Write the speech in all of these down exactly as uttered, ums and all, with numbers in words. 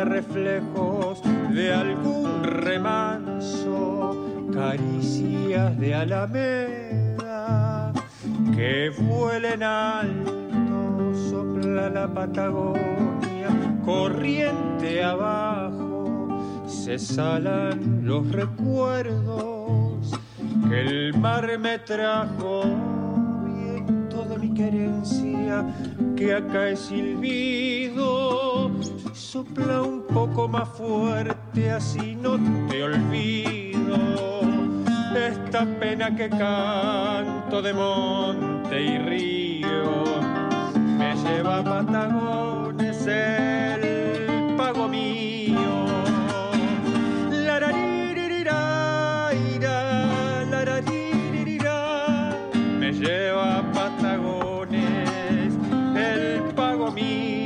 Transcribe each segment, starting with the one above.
verme reflejos de algún remanso, caricias de alameda que vuelen alto, sopla la Patagonia, corriente abajo, se salan los recuerdos que el mar me trajo, viento de mi querencia que acá es silbido, sopla un poco más fuerte así no te olvido. Esta pena que canto de monte y río me lleva a Patagones el pago mío. Larariririra, ira, larariririra, me lleva a Patagones el pago mío.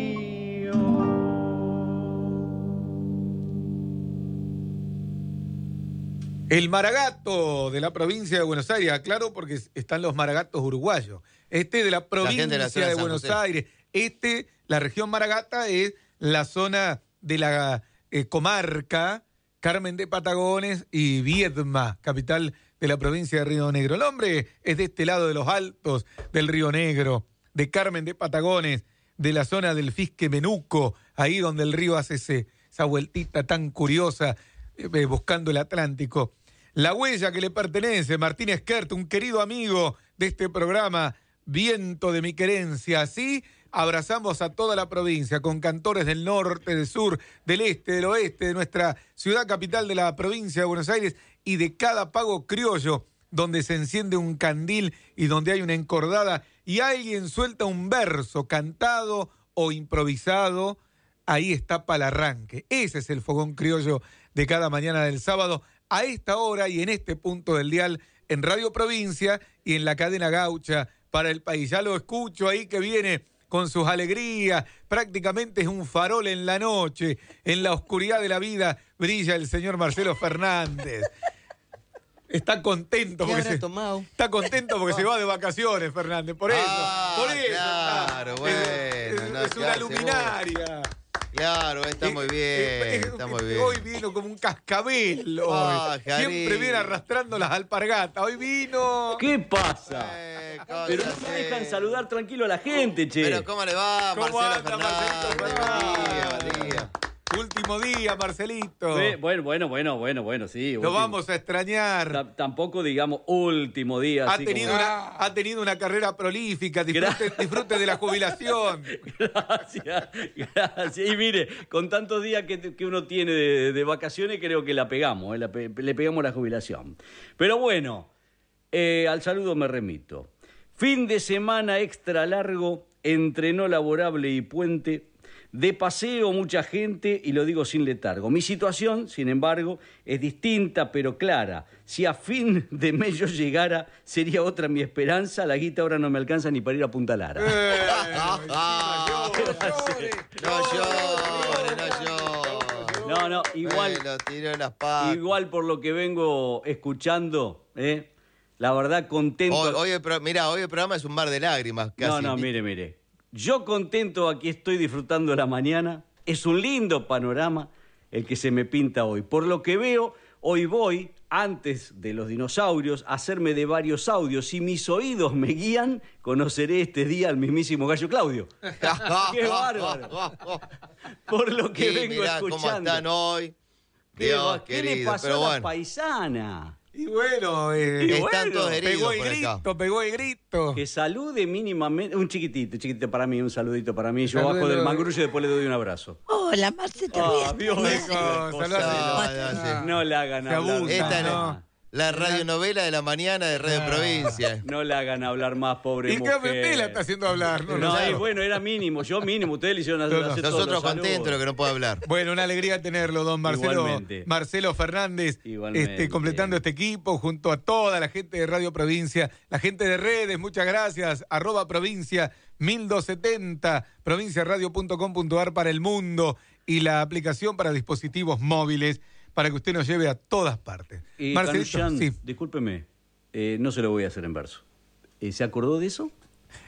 El maragato de la provincia de Buenos Aires, aclaro porque están los maragatos uruguayos. Este de la provincia de, la de Buenos José. Aires. Este, la región Maragata, es la zona de la eh, comarca Carmen de Patagones y Viedma, capital de la provincia de Río Negro. El hombre es de este lado de los altos del Río Negro, de Carmen de Patagones, de la zona del Fisque Menuco, ahí donde el río hace ese, esa vueltita tan curiosa, eh, buscando el Atlántico. La huella que le pertenece, Martín Esquert, un querido amigo de este programa, Viento de mi querencia. Así abrazamos a toda la provincia, con cantores del norte, del sur, del este, del oeste, de nuestra ciudad capital de la provincia de Buenos Aires y de cada pago criollo, donde se enciende un candil y donde hay una encordada y alguien suelta un verso cantado o improvisado, ahí está para el arranque. Ese es el fogón criollo de cada mañana del sábado, a esta hora y en este punto del dial, en Radio Provincia y en la cadena Gaucha para el país. Ya lo escucho ahí que viene con sus alegrías, prácticamente es un farol en la noche, en la oscuridad de la vida brilla el señor Marcelo Fernández. Está contento porque se, está contento porque se va de vacaciones, Fernández, por eso, ah, por eso. Claro, está, bueno, es, es, no, es una luminaria. Claro, está muy bien, eh, eh, está muy bien. Hoy vino como un cascabel. Ah, siempre viene arrastrando las alpargatas. Hoy vino... ¿Qué pasa? Eh, Pero no me dejan saludar tranquilo a la gente, che. Pero ¿cómo le va, ¿Cómo Marcelo anda, Fernández? Marcelito Buen día, buen día. Último día, Marcelito. Sí, bueno, bueno, bueno, bueno, bueno, sí. Lo último. vamos a extrañar. T- tampoco digamos último día. Ha así tenido, como... una, ha tenido una carrera prolífica. Disfrute, disfrute de la jubilación. Gracias, gracias. Y mire, con tantos días que, que uno tiene de, de vacaciones, creo que la pegamos, ¿eh? la, le pegamos la jubilación. Pero bueno, eh, al saludo me remito. Fin de semana extra largo, entre no laborable y puente. De paseo mucha gente y lo digo sin letargo. Mi situación, sin embargo, es distinta pero clara. Si a fin de mes yo llegara, sería otra mi esperanza. La guita ahora no me alcanza ni para ir a Punta Lara. Eh, No llore, no llore. No, no, igual, Me lo tiró en las patas. igual por lo que vengo escuchando, ¿eh? La verdad contento. Hoy, hoy el pro- mirá, hoy el programa es un mar de lágrimas. Casi. No, no, mire, mire. Yo contento, aquí estoy disfrutando la mañana. Es un lindo panorama el que se me pinta hoy. Por lo que veo, hoy voy, antes de los dinosaurios, a hacerme de varios audios. Si mis oídos me guían, conoceré este día al mismísimo Gallo Claudio. ¡Qué bárbaro! Por lo que Sí, vengo mirá escuchando. cómo están hoy. ¿Qué, Dios ¿Qué querido, le pasó pero a la bueno. paisana? Y bueno, eh, Y Están bueno, todos heridos pegó el por acá. grito, pegó el grito. Que salude mínimamente. Un chiquitito, chiquitito para mí, un saludito para mí. Yo Salúdelo. bajo del mangrullo y después le doy un abrazo. Hola, Marce, te Ah, ríes. Dios, Hijo, cosa. saludá. No, no, sí. No la hagan Se hablar. abusa, Esta no. es la radionovela de la mañana de Radio Provincia. No la hagan hablar más, pobre ¿Y qué mujer. usted la está haciendo hablar? No, No, no, eh, no. bueno, era mínimo. Yo mínimo. Ustedes le hicieron hacer, No, no. hacer todos Nosotros los contentos de saludos. que no pueda hablar. Bueno, una alegría tenerlo, don Marcelo. Igualmente. Marcelo Fernández, Igualmente. este, completando este equipo junto a toda la gente de Radio Provincia, la gente de redes, muchas gracias. Arroba Provincia mil doscientos setenta, provinciaradio punto com punto ar para el mundo y la aplicación para dispositivos móviles para que usted nos lleve a todas partes. Y Marcelito, Canuchan, sí. discúlpeme, eh, no se lo voy a hacer en verso. Eh, ¿Se acordó de eso?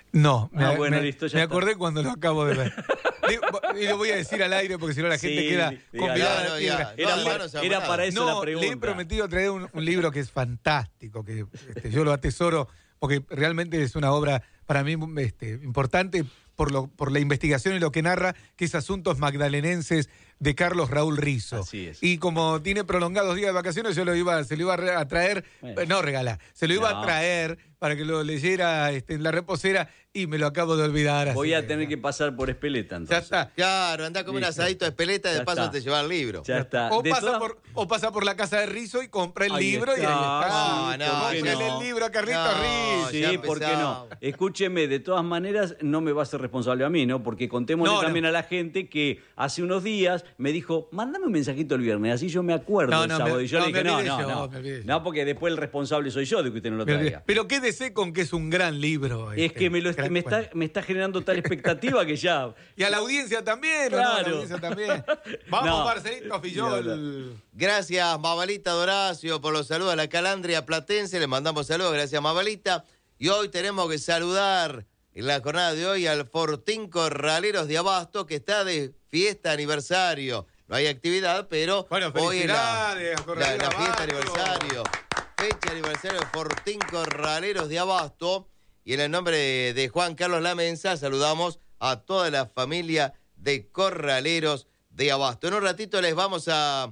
No, me, ah, bueno, me, listo, ya me está. acordé cuando lo acabo de ver. Y lo voy a decir al aire porque si no la gente Sí, queda diga, con mirada no, de ya. piedra. Era, No, para, no, no, era para eso no, la pregunta. le he prometido traer un, un libro que es fantástico, que este, yo lo atesoro porque realmente es una obra para mí este, importante por, lo, por la investigación y lo que narra, que es Asuntos Magdalenenses de Carlos Raúl Rizzo. Así es. Y como tiene prolongados días de vacaciones, yo lo iba, se lo iba a traer, Bueno. no regalar, se lo iba No. a traer para que lo leyera este, en la reposera y me lo acabo de olvidar. Voy así a tener que pasar por Espeleta, Ya entonces. está. Claro, andá como un Listo. asadito de espeleta y de Ya paso está. te lleva el libro. Ya está. O De pasa, todas- por, o pasa por la casa de Rizzo y compra el Ahí libro y está. ahí está. Ah, no, ¿por qué Cómprale no? el libro a Carlitos No, Rizzo. Sí, ya ¿por qué no? empezamos. Escúcheme, de todas maneras, no me va a ser responsable a mí, ¿no? Porque contémosle No, no. también a la gente que hace unos días me dijo, mándame un mensajito el viernes, así yo me acuerdo No, el no, sábado. me- y yo no, le dije, me no, olvidé no, yo, no. me olvidé yo. No, porque después el responsable soy yo de que usted no lo traiga. Pero quédese con que es un gran libro. Es este, que me, lo est- gran- me, está, me está generando tal expectativa que ya... Y a la audiencia también, ¿o no? A la Claro. audiencia también. Vamos, No. Marcelito Fillol. Gracias, Mabalita Doracio, por los saludos a la Calandria Platense. Le mandamos saludos, gracias, Mabalita. Y hoy tenemos que saludar en la jornada de hoy al Fortín Corraleros de Abasto, que está de fiesta aniversario. No hay actividad, pero Bueno, hoy es la, felicidades, la, Corraleros la de fiesta Abasto. aniversario. Fecha aniversario de Fortín Corraleros de Abasto. Y en el nombre de, de Juan Carlos Lamensa, saludamos a toda la familia de Corraleros de Abasto. En un ratito les vamos a,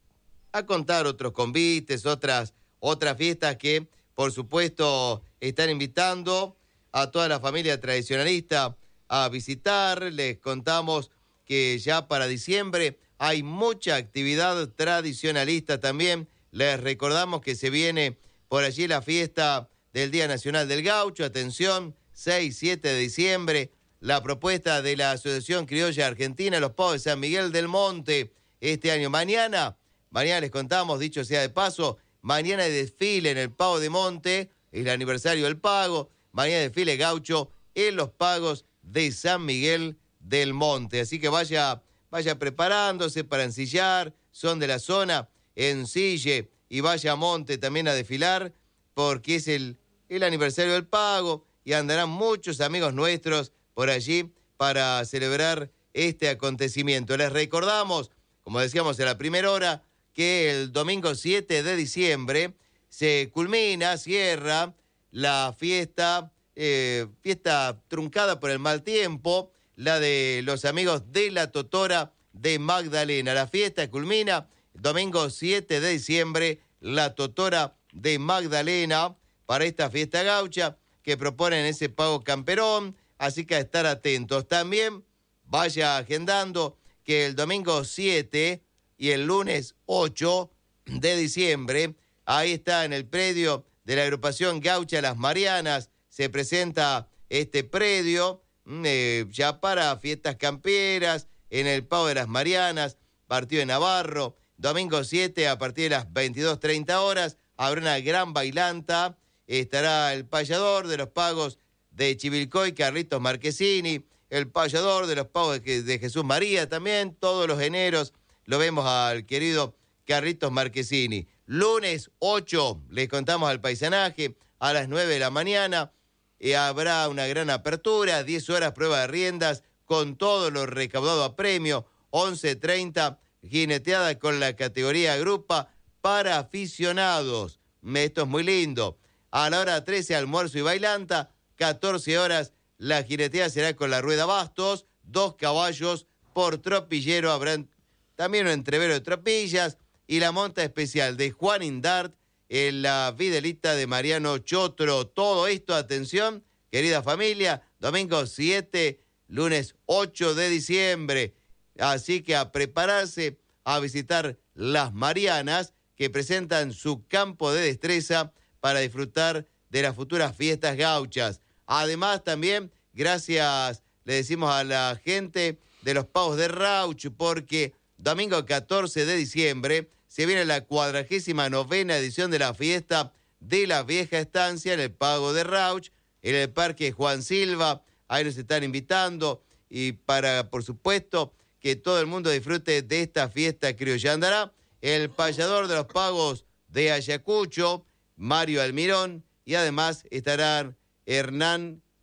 a contar otros convites, otras, otras fiestas que, por supuesto, están invitando a toda la familia tradicionalista a visitar. Les contamos que ya para diciembre hay mucha actividad tradicionalista también. Les recordamos que se viene por allí la fiesta del Día Nacional del Gaucho. Atención, seis, siete de diciembre, la propuesta de la Asociación Criolla Argentina, los Pavos de San Miguel del Monte, este año. Mañana, mañana les contamos, dicho sea de paso, mañana hay desfile en el Pavo de Monte, es el aniversario del Pago, mañana desfile gaucho en los Pagos de San Miguel del Monte. Así que vaya, vaya preparándose para ensillar, son de la zona, ensille y vaya a Monte también a desfilar, porque es el, el aniversario del Pago y andarán muchos amigos nuestros por allí para celebrar este acontecimiento. Les recordamos, como decíamos en la primera hora, que el domingo siete de diciembre se culmina, cierra la fiesta, eh, fiesta truncada por el mal tiempo, la de los amigos de la Totora de Magdalena. La fiesta culmina el domingo siete de diciembre, la Totora de Magdalena, para esta fiesta gaucha que proponen ese pago camperón, así que a estar atentos. También vaya agendando que el domingo siete y el lunes ocho de diciembre, ahí está en el predio de la agrupación Gaucha Las Marianas, se presenta este predio eh, ya para fiestas camperas, en el Pago de las Marianas, partido de Navarro. Domingo siete a partir de las veintidós treinta horas, habrá una gran bailanta, estará el payador de los pagos de Chivilcoy, Carlitos Marquesini, el payador de los pagos de, de Jesús María también, todos los eneros lo vemos al querido Carlitos Marquesini. Lunes ocho, les contamos al paisanaje, a las nueve de la mañana, y habrá una gran apertura, diez horas prueba de riendas, con todo lo recaudado a premio, once treinta, jineteada con la categoría grupa para aficionados. Esto es muy lindo. A la hora trece, almuerzo y bailanta. catorce horas, la jineteada será con la rueda bastos. Dos caballos por tropillero. Habrán también un entrevero de tropillas. Y la monta especial de Juan Indart en la Videlita de Mariano Chotro. Todo esto, atención, querida familia, domingo siete, lunes ocho de diciembre. Así que a prepararse a visitar Las Marianas, que presentan su campo de destreza para disfrutar de las futuras fiestas gauchas. Además, también, gracias, le decimos a la gente de los Pavos de Rauch, porque domingo catorce de diciembre se viene la cuadragésima novena edición de la fiesta de la vieja estancia en el Pago de Rauch, en el Parque Juan Silva. Ahí nos están invitando y para, por supuesto, que todo el mundo disfrute de esta fiesta criolla. Andará el payador de los pagos de Ayacucho, Mario Almirón, y además estarán Hernán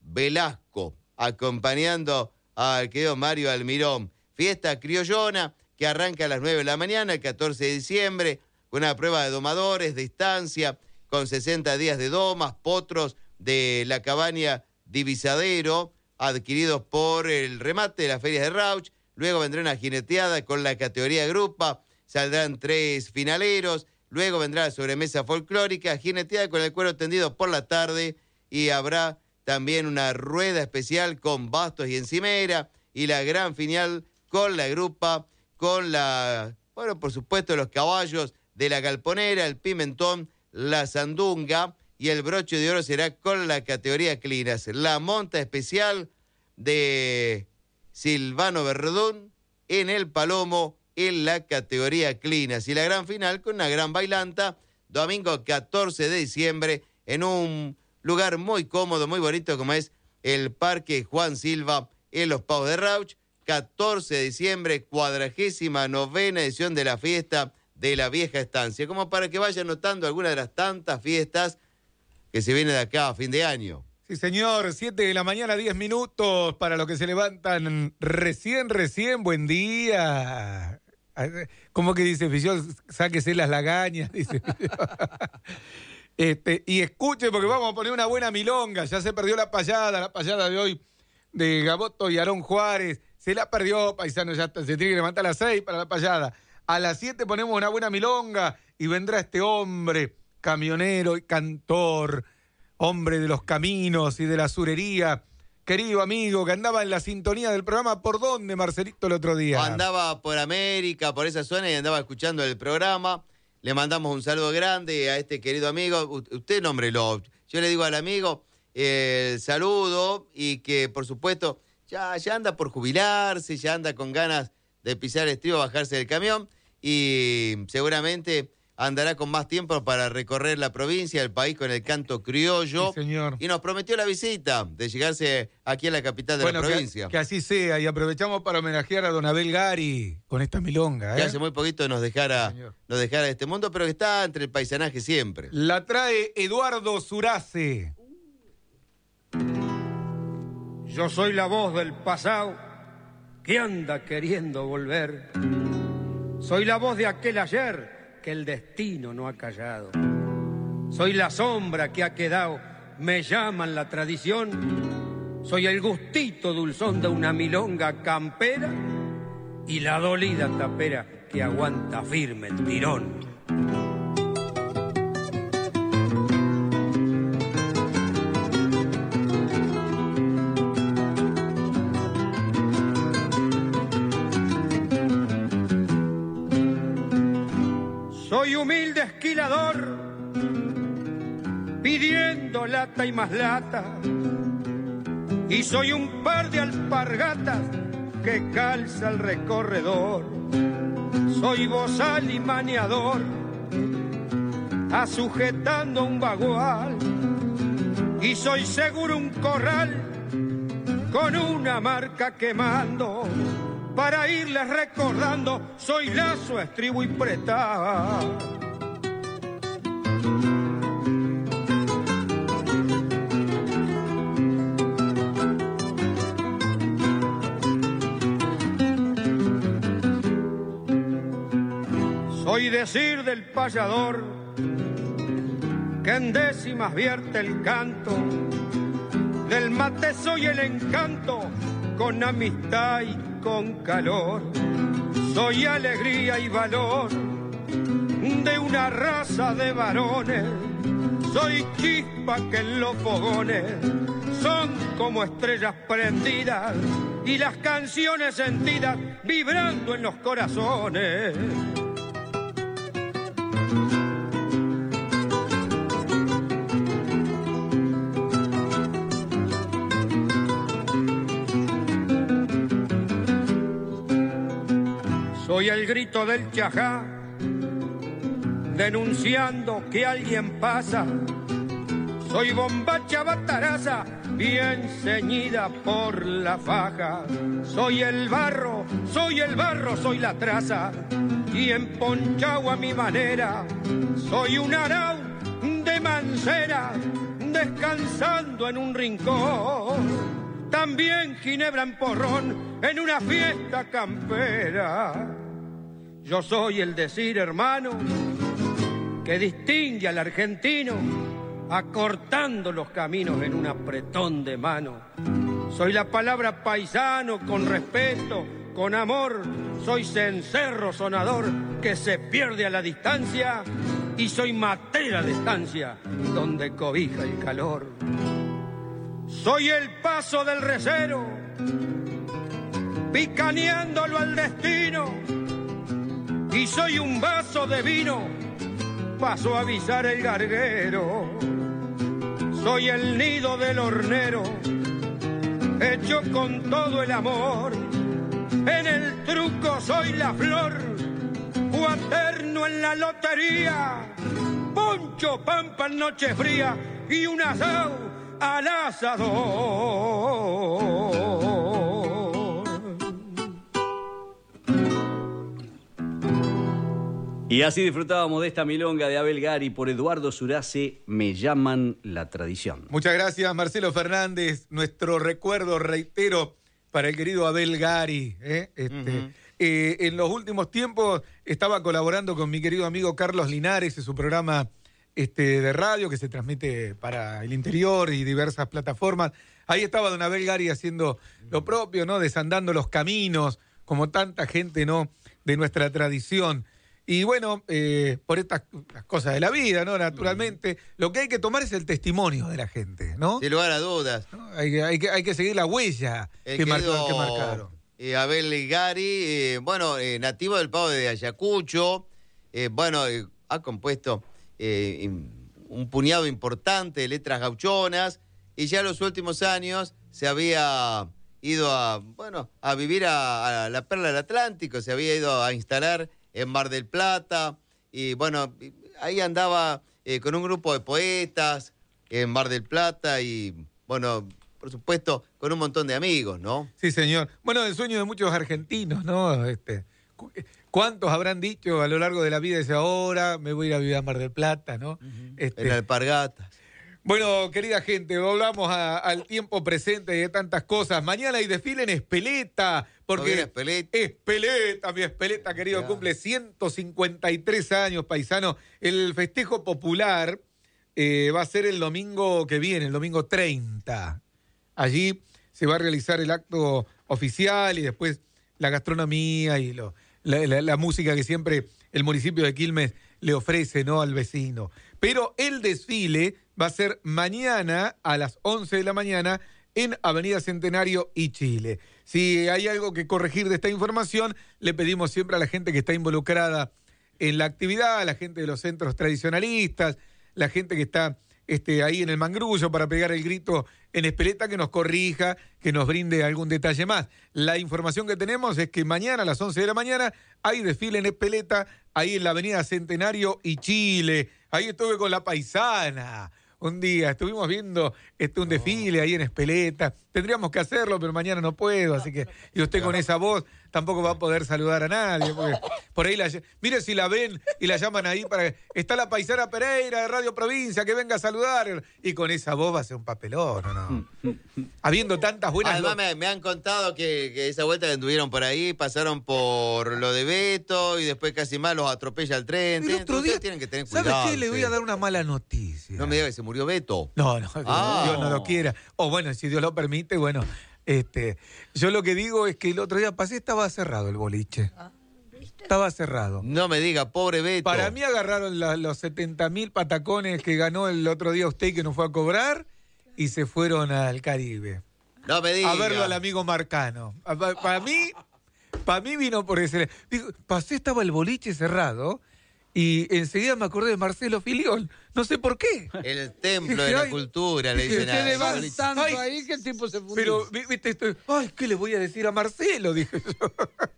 Velasco, acompañando al querido Mario Almirón. Fiesta criollona que arranca a las nueve de la mañana, el catorce de diciembre, con una prueba de domadores, de estancia, con sesenta días de domas, potros de la cabaña Divisadero, adquiridos por el remate de las ferias de Rauch. Luego vendrá una jineteada con la categoría grupa, saldrán tres finaleros, luego vendrá la sobremesa folclórica, jineteada con el cuero tendido por la tarde, y habrá también una rueda especial con bastos y encimera, y la gran final con la grupa, con la, bueno, por supuesto, los caballos de la galponera, el pimentón, la sandunga, y el broche de oro será con la categoría Clinas. La monta especial de Silvano Verdún en el Palomo en la categoría Clinas. Y la gran final con una gran bailanta, domingo catorce de diciembre, en un lugar muy cómodo, muy bonito, como es el Parque Juan Silva en Los Pavos de Rauch. catorce de diciembre, cuadragésima novena edición de la fiesta de la Vieja Estancia, como para que vayan notando algunas de las tantas fiestas que se vienen de acá a fin de año. Sí, señor, siete de la mañana, diez minutos, para los que se levantan recién, recién, buen día. ¿Cómo que dice Fillol? Sáquese las lagañas, dice. este, y escuche, porque vamos a poner una buena milonga. Ya se perdió la payada, la payada de hoy de Gaboto y Aarón Juárez. Se la perdió, paisano, ya está, se tiene que levantar a las seis para la payada. A las siete ponemos una buena milonga y vendrá este hombre, camionero y cantor, hombre de los caminos y de la surería, querido amigo, que andaba en la sintonía del programa. ¿Por dónde, Marcelito, el otro día? Andaba por América, por esa zona, y andaba escuchando el programa. Le mandamos un saludo grande a este querido amigo. Usted nómbrelo. Yo le digo al amigo eh, el saludo, y que, por supuesto, ya, ya anda por jubilarse, ya anda con ganas de pisar el estribo, bajarse del camión, y seguramente andará con más tiempo para recorrer la provincia, el país con el canto criollo. Sí, señor. Y nos prometió la visita de llegarse aquí a la capital de bueno, la provincia. Que, que así sea, y aprovechamos para homenajear a don Abel Gari con esta milonga. ¿eh? Que hace muy poquito nos dejara, sí, nos dejara de este mundo, pero que está entre el paisanaje siempre. La trae Eduardo Surace. Yo soy la voz del pasado que anda queriendo volver. Soy la voz de aquel ayer que el destino no ha callado. Soy la sombra que ha quedado, me llaman la tradición. Soy el gustito dulzón de una milonga campera y la dolida tapera que aguanta firme el tirón. Soy humilde esquilador, pidiendo lata y más lata, y soy un par de alpargatas que calza el recorredor. Soy bozal y maniador, asujetando un bagual, y soy seguro un corral con una marca quemando, para irles recordando, soy lazo, estribo y preta. Soy decir del payador, que en décimas vierte el canto, del mate soy el encanto, con amistad y con calor. Soy alegría y valor de una raza de varones. Soy chispa que en los fogones son como estrellas prendidas, y las canciones sentidas vibrando en los corazones. Soy el grito del chajá, denunciando que alguien pasa. Soy bombacha bataraza, bien ceñida por la faja. Soy el barro, soy el barro, soy la traza, y emponchado a mi manera. Soy un arau de mancera, descansando en un rincón, también ginebra en porrón en una fiesta campera. Yo soy el decir, hermano, que distingue al argentino, acortando los caminos en un apretón de mano. Soy la palabra paisano con respeto, con amor. Soy cencerro sonador que se pierde a la distancia, y soy matera de estancia donde cobija el calor. Soy el paso del recero, picaneándolo al destino, y soy un vaso de vino pa' suavizar el garguero. Soy el nido del hornero, hecho con todo el amor. En el truco soy la flor, cuaterno en la lotería, poncho, pampa en noche fría y un asado al asador. Y así disfrutábamos de esta milonga de Abel Gari por Eduardo Surace, Me llaman la tradición. Muchas gracias, Marcelo Fernández. Nuestro recuerdo, reitero, para el querido Abel Gari. ¿eh? Este, uh-huh. eh, en los últimos tiempos estaba colaborando con mi querido amigo Carlos Linares en su programa este, de radio que se transmite para el interior y diversas plataformas. Ahí estaba don Abel Gari haciendo lo propio, ¿no? Desandando los caminos, como tanta gente, ¿no? De nuestra tradición. Y bueno, eh, por estas las cosas de la vida, ¿no? Naturalmente, lo que hay que tomar es el testimonio de la gente, ¿no? Sin lugar a dudas. ¿No? Hay, hay, que, hay que seguir la huella el que, querido, marcó, que marcaron. Eh, Abel Gari, eh, bueno, eh, nativo del Pavo de Ayacucho, eh, bueno, eh, ha compuesto eh, un puñado importante de letras gauchonas, y ya en los últimos años se había ido a, bueno, a vivir a, a la Perla del Atlántico, se había ido a instalar en Mar del Plata, y bueno, ahí andaba eh, con un grupo de poetas en Mar del Plata, y bueno, por supuesto, con un montón de amigos, ¿no? Sí, señor. Bueno, el sueño de muchos argentinos, ¿no? Este, ¿cuántos habrán dicho a lo largo de la vida ese ahora me voy a ir a vivir a Mar del Plata, ¿no? Uh-huh. Este, en Alpargatas. Bueno, querida gente, volvamos a, al tiempo presente de tantas cosas. Mañana hay desfile en Espeleta, porque no Espeleta. Espeleta, mi Espeleta querido, ya. Cumple ciento cincuenta y tres años, paisano. El festejo popular eh, va a ser el domingo que viene, el domingo treinta. Allí se va a realizar el acto oficial y después la gastronomía y lo, la, la, la música que siempre el municipio de Quilmes le ofrece, ¿no?, al vecino. Pero el desfile va a ser mañana a las once de la mañana en Avenida Centenario y Chile. Si hay algo que corregir de esta información, le pedimos siempre a la gente que está involucrada en la actividad, a la gente de los centros tradicionalistas, la gente que está este, ahí en el mangrullo para pegar el grito en Espeleta, que nos corrija, que nos brinde algún detalle más. La información que tenemos es que mañana a las once de la mañana hay desfile en Espeleta, ahí en la Avenida Centenario y Chile. Ahí estuve con la paisana. Un día estuvimos viendo este, un desfile ahí en Espeleta. Tendríamos que hacerlo, pero mañana no puedo, así que... Y usted con esa voz tampoco va a poder saludar a nadie. Por ahí la... Mire si la ven y la llaman ahí para... Está la paisana Pereira de Radio Provincia, que venga a saludar. Y con esa voz va a ser un papelón, ¿no? Habiendo tantas buenas... Además me, me han contado que, que esa vuelta que anduvieron por ahí, pasaron por lo de Beto y después casi más los atropella el tren. El otro día, tienen que tener cuidado. ¿Sabes qué? Le voy a dar una mala noticia. No me diga que se murió Beto. No, no, ah. Dios no lo quiera. O bueno, si Dios lo permite, bueno, este, yo lo que digo es que el otro día pasé, estaba cerrado el boliche. Ah, ¿viste? Estaba cerrado. No me diga, pobre Beto. Para mí agarraron la, los setenta mil patacones que ganó el otro día usted, que no fue a cobrar, y se fueron al Caribe. No me diga. A verlo al amigo Marcano. Para mí, para mí vino por ese... Digo, pasé, estaba el boliche cerrado... Y enseguida me acordé de Marcelo Filiol. No sé por qué. El templo de la ay, cultura, le dicen. Usted levantando ay, ahí que el tiempo se fundió. Pero, viste, estoy, ay, ¿qué le voy a decir a Marcelo? Dije yo.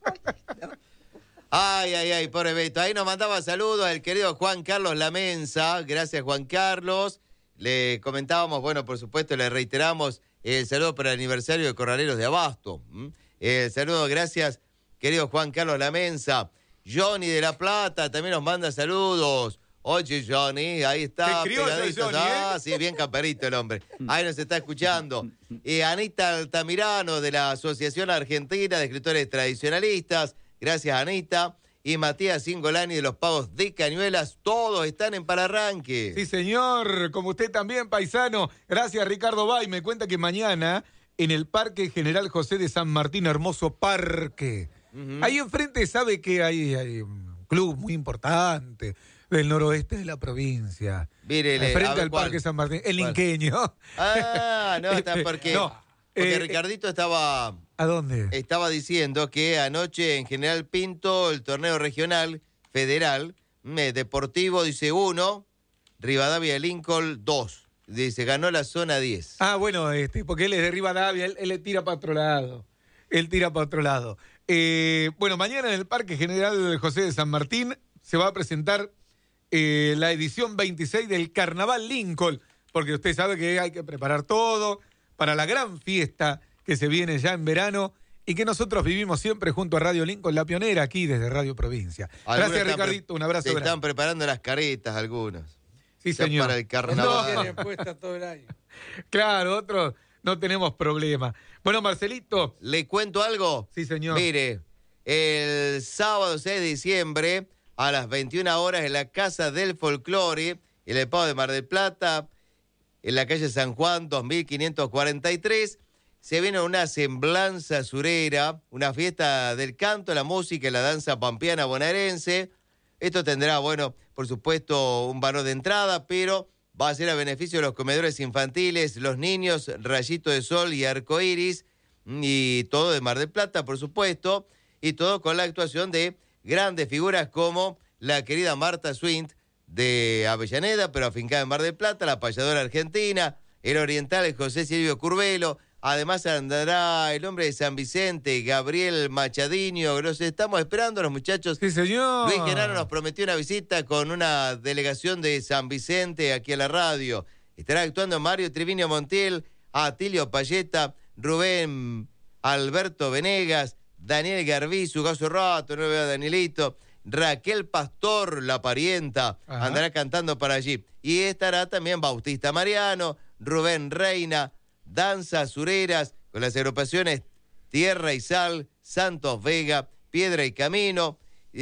Ay, ay, ay, pobre Beto. Ahí nos mandaba saludos al querido Juan Carlos Lamensa. Gracias, Juan Carlos. Le comentábamos, bueno, por supuesto, le reiteramos el saludo para el aniversario de Corraleros de Abasto. El saludo, gracias, querido Juan Carlos Lamensa. Johnny de La Plata también nos manda saludos. Oye, Johnny, ahí está. Qué criollo, Johnny, Ah, ¿eh? sí, bien camperito el hombre. Ahí nos está escuchando. Y Anita Altamirano, de la Asociación Argentina de Escritores Tradicionalistas. Gracias, Anita. Y Matías Singolani, de los Pagos de Cañuelas. Todos están en Palarranque. Sí, señor. Como usted también, paisano. Gracias, Ricardo Bay. Me cuenta que mañana, en el Parque General José de San Martín, hermoso parque. Uh-huh. Ahí enfrente, sabe que hay, hay un club muy importante del noroeste de la provincia. Mire, frente al ¿cuál? Parque San Martín, el Inqueño. Ah, no, está porque, no, porque eh, Ricardito estaba... ¿A dónde? Estaba diciendo que anoche en General Pinto, el torneo regional federal, eh, Deportivo, dice uno, Rivadavia Lincoln dos. Dice, ganó la zona diez. Ah, bueno, este, porque él es de Rivadavia, él, él le tira para otro lado. Él tira para otro lado. Eh, bueno, mañana en el Parque General José de San Martín se va a presentar Eh, la edición veintiséis del Carnaval Lincoln, porque usted sabe que hay que preparar todo para la gran fiesta que se viene ya en verano y que nosotros vivimos siempre junto a Radio Lincoln, la pionera, aquí desde Radio Provincia. Gracias, Ricardito, un abrazo se grande. Están preparando las caretas algunos. Sí, señor. Para el carnaval. No tienen puesta todo el año. Claro, otros no tenemos problema. Bueno, Marcelito. ¿Le cuento algo? Sí, señor. Mire, el sábado seis de diciembre... a las veintiuna horas en la Casa del Folclore, en el Pavo de Mar del Plata, en la calle San Juan, dos mil quinientos cuarenta y tres, se viene una semblanza surera, una fiesta del canto, la música y la danza pampeana bonaerense. Esto tendrá, bueno, por supuesto, un valor de entrada, pero va a ser a beneficio de los comedores infantiles, los niños, Rayito de Sol y Arcoiris, y todo de Mar del Plata, por supuesto, y todo con la actuación de grandes figuras como la querida Marta Swint de Avellaneda, pero afincada en Mar del Plata, la payadora argentina, el oriental José Silvio Curvelo, además andará el hombre de San Vicente, Gabriel Machadinho, los estamos esperando los muchachos. Sí, señor. Luis Genaro nos prometió una visita con una delegación de San Vicente aquí a la radio. Estará actuando Mario Triviño Montiel, Atilio Payeta, Rubén Alberto Venegas, Daniel Garbizu, Gaso Rato, no veo a Danielito, Raquel Pastor, la parienta, ajá, andará cantando para allí. Y estará también Bautista Mariano, Rubén Reina, Danzas Sureras, con las agrupaciones Tierra y Sal, Santos Vega, Piedra y Camino,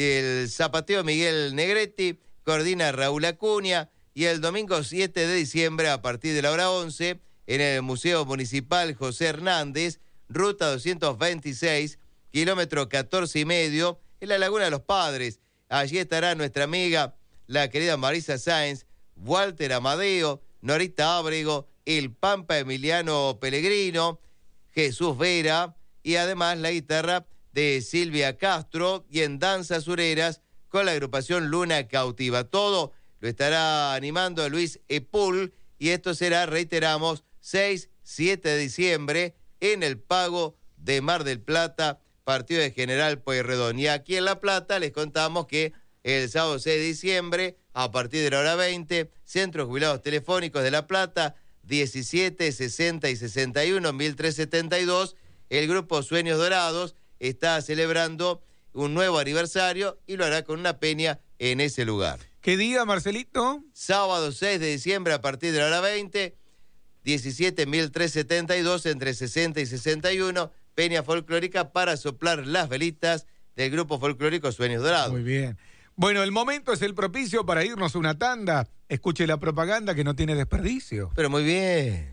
el Zapateo Miguel Negretti, coordina Raúl Acuña, y el domingo siete de diciembre, a partir de la hora once, en el Museo Municipal José Hernández, ruta doscientos veintiséis, kilómetro catorce y medio, en la Laguna de los Padres. Allí estará nuestra amiga, la querida Marisa Sáenz, Walter Amadeo, Norita Ábrego, el Pampa Emiliano Pellegrino, Jesús Vera, y además la guitarra de Silvia Castro, y en danzas sureras con la agrupación Luna Cautiva. Todo lo estará animando Luis Epul, y esto será, reiteramos, seis, siete de diciembre, en el Pago de Mar del Plata, partido de General Pueyrredón. Y aquí en La Plata les contamos que el sábado seis de diciembre, a partir de la hora veinte, Centros Jubilados Telefónicos de La Plata, diecisiete, sesenta y sesenta y uno, mil trescientos setenta y dos, el grupo Sueños Dorados está celebrando un nuevo aniversario y lo hará con una peña en ese lugar. ¿Qué día, Marcelito? Sábado seis de diciembre, a partir de la hora veinte, diecisiete, mil trescientos setenta y dos, entre sesenta y sesenta y uno, peña folclórica para soplar las velitas del grupo folclórico Sueños Dorados. Muy bien. Bueno, el momento es el propicio para irnos a una tanda. Escuche la propaganda que no tiene desperdicio. Pero muy bien.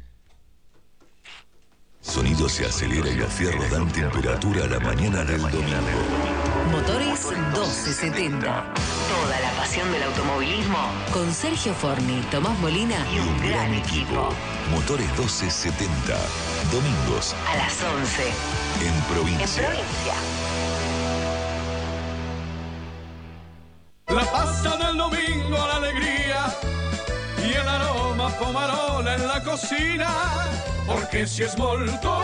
Sonido se acelera y los fierros dan temperatura a la mañana del domingo. Motores doce setenta. Toda la pasión del automovilismo con Sergio Forni, Tomás Molina y un gran equipo. Motores doce setenta. Domingos a las once. En provincia. En provincia. La pasta del domingo, la alegría y el aroma pomarola en la cocina, porque si es molto,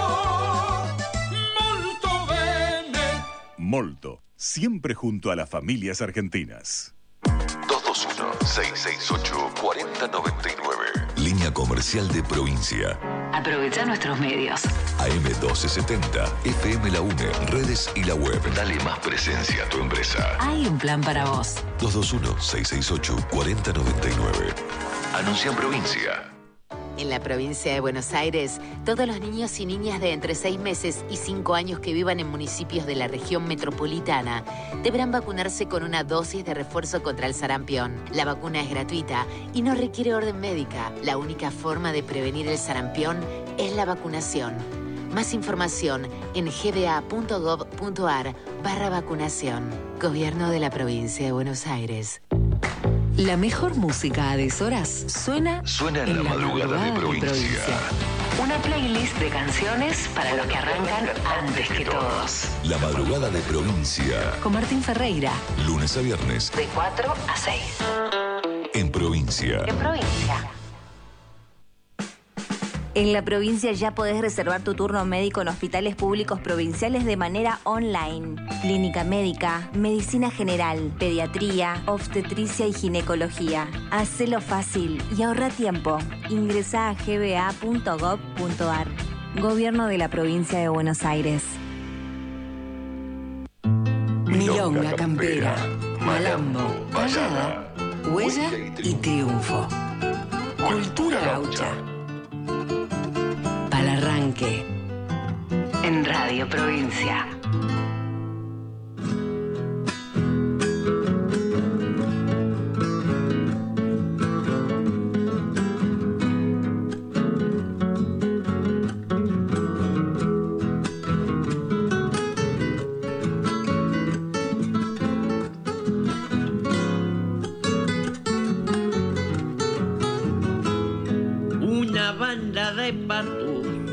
molto bene. Molto, siempre junto a las familias argentinas. dos dos uno, seis seis ocho, cuatro cero nueve nueve. Línea comercial de provincia. Aprovecha nuestros medios. A M doce setenta, F M La UNE, redes y la web. Dale más presencia a tu empresa. Hay un plan para vos. dos dos uno, seis seis ocho, cuatro cero nueve nueve. Anuncia en provincia. En la provincia de Buenos Aires, todos los niños y niñas de entre seis meses y cinco años que vivan en municipios de la región metropolitana deberán vacunarse con una dosis de refuerzo contra el sarampión. La vacuna es gratuita y no requiere orden médica. La única forma de prevenir el sarampión es la vacunación. Más información en gba.gov.ar barra vacunación. Gobierno de la provincia de Buenos Aires. La mejor música a deshoras suena, suena en, en la, la madrugada, madrugada de, provincia. de provincia. Una playlist de canciones para los que arrancan antes que todos. La madrugada de provincia. Con Martín Ferreira. Lunes a viernes. De cuatro a seis. En provincia. En provincia. En la provincia ya podés reservar tu turno médico en hospitales públicos provinciales de manera online. Clínica médica, medicina general, pediatría, obstetricia y ginecología. Hacelo fácil y ahorra tiempo. Ingresá a g b a punto gov punto a r. Gobierno de la provincia de Buenos Aires. Milonga campera, malambo, vallada, huella y triunfo. Cultura gaucha. Para el arranque. En Radio Provincia. Una banda de patos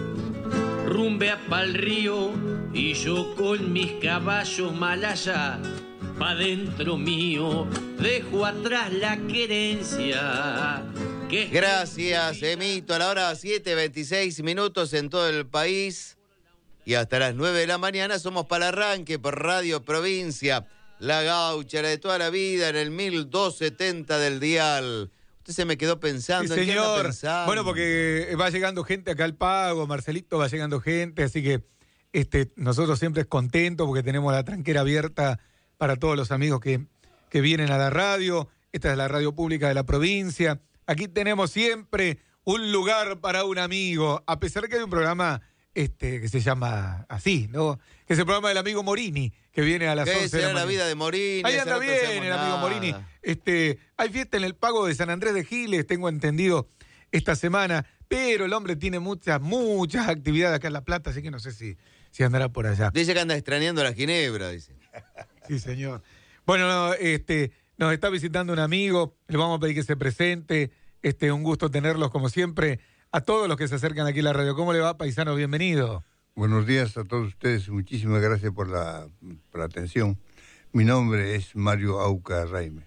rumbea pa'l río y yo con mis caballos malaya pa' dentro mío dejo atrás la querencia. Que... Gracias, Emito. A la hora siete, veintiséis minutos en todo el país y hasta las nueve de la mañana somos para el arranque por Radio Provincia, la gaucha, la de toda la vida en el mil doscientos setenta del dial. Se me quedó pensando. Sí, ¿en señor. qué anda pensando? Bueno, porque va llegando gente acá al pago, Marcelito, va llegando gente, así que este, nosotros siempre contentos porque tenemos la tranquera abierta para todos los amigos que, que vienen a la radio. Esta es la radio pública de la provincia. Aquí tenemos siempre un lugar para un amigo, a pesar que hay un programa este, que se llama así, ¿no? Que es el programa del amigo Morini, que viene a las once de la mañana. la vida de Morini? Ahí anda bien el amigo Morini. Este, hay fiesta en el pago de San Andrés de Giles, tengo entendido, esta semana, pero el hombre tiene muchas, muchas actividades acá en La Plata, así que no sé si, si andará por allá. Dice que anda extrañando la ginebra, dice. Sí, señor. Bueno, no, este, nos está visitando un amigo, le vamos a pedir que se presente, este, un gusto tenerlos como siempre, a todos los que se acercan aquí a la radio. ¿Cómo le va, paisano? Bienvenido. Buenos días a todos ustedes, muchísimas gracias por la, por la atención. Mi nombre es Mario Auca Raime.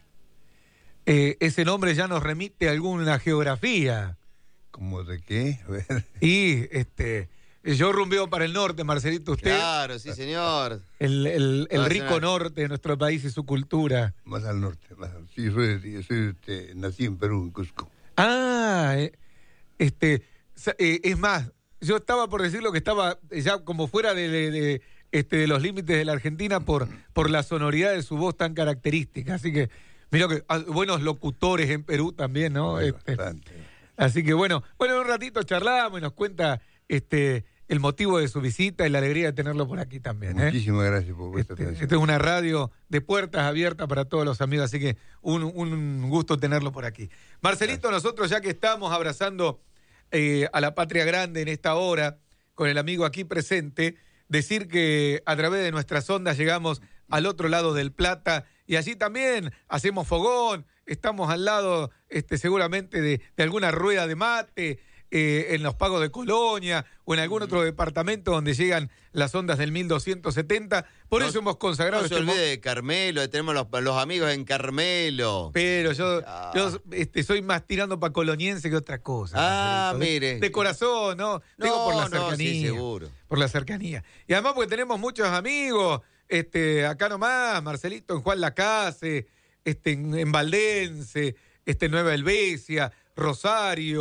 Eh, ese nombre ya nos remite a alguna geografía. ¿Cómo de qué? A ver. Y este, yo rumbeo para el norte, Marcelito, usted. Claro, sí, señor. El, el, el rico norte de nuestro país y su cultura. Más al norte, más al, sí, soy, soy este, nací en Perú, en Cusco. Ah, eh, este, eh, es más, yo estaba por decirlo que estaba ya como fuera de, de, de, este, de los límites de la Argentina por, por la sonoridad de su voz tan característica. Así que, mira que ah, buenos locutores en Perú también, ¿no? Sí, este, bastante. Así que bueno, bueno, un ratito charlamos y nos cuenta este el motivo de su visita y la alegría de tenerlo por aquí también. ¿eh? Muchísimas gracias por vuestra este, atención. Esta es una radio de puertas abiertas para todos los amigos, así que un, un gusto tenerlo por aquí. Marcelito, gracias. Nosotros ya que estamos abrazando eh, a la patria grande en esta hora, con el amigo aquí presente, decir que a través de nuestras ondas llegamos al otro lado del Plata y allí también hacemos fogón, estamos al lado este, seguramente de, de alguna rueda de mate, eh, en los pagos de Colonia o en algún otro departamento donde llegan las ondas del mil doscientos setenta. Por no, eso hemos consagrado... No se este olvide de Carmelo, tenemos los, los amigos en Carmelo. Pero yo, ah. yo este, soy más tirando para coloniense que otra cosa. Ah, de, mire. De corazón, ¿no? No, Digo por la no, cercanía. sí, seguro. Por la cercanía. Y además porque tenemos muchos amigos, este, acá nomás, Marcelito, en Juan Lacase, este, en, en Valdense, este, Nueva Helvecia, Rosario,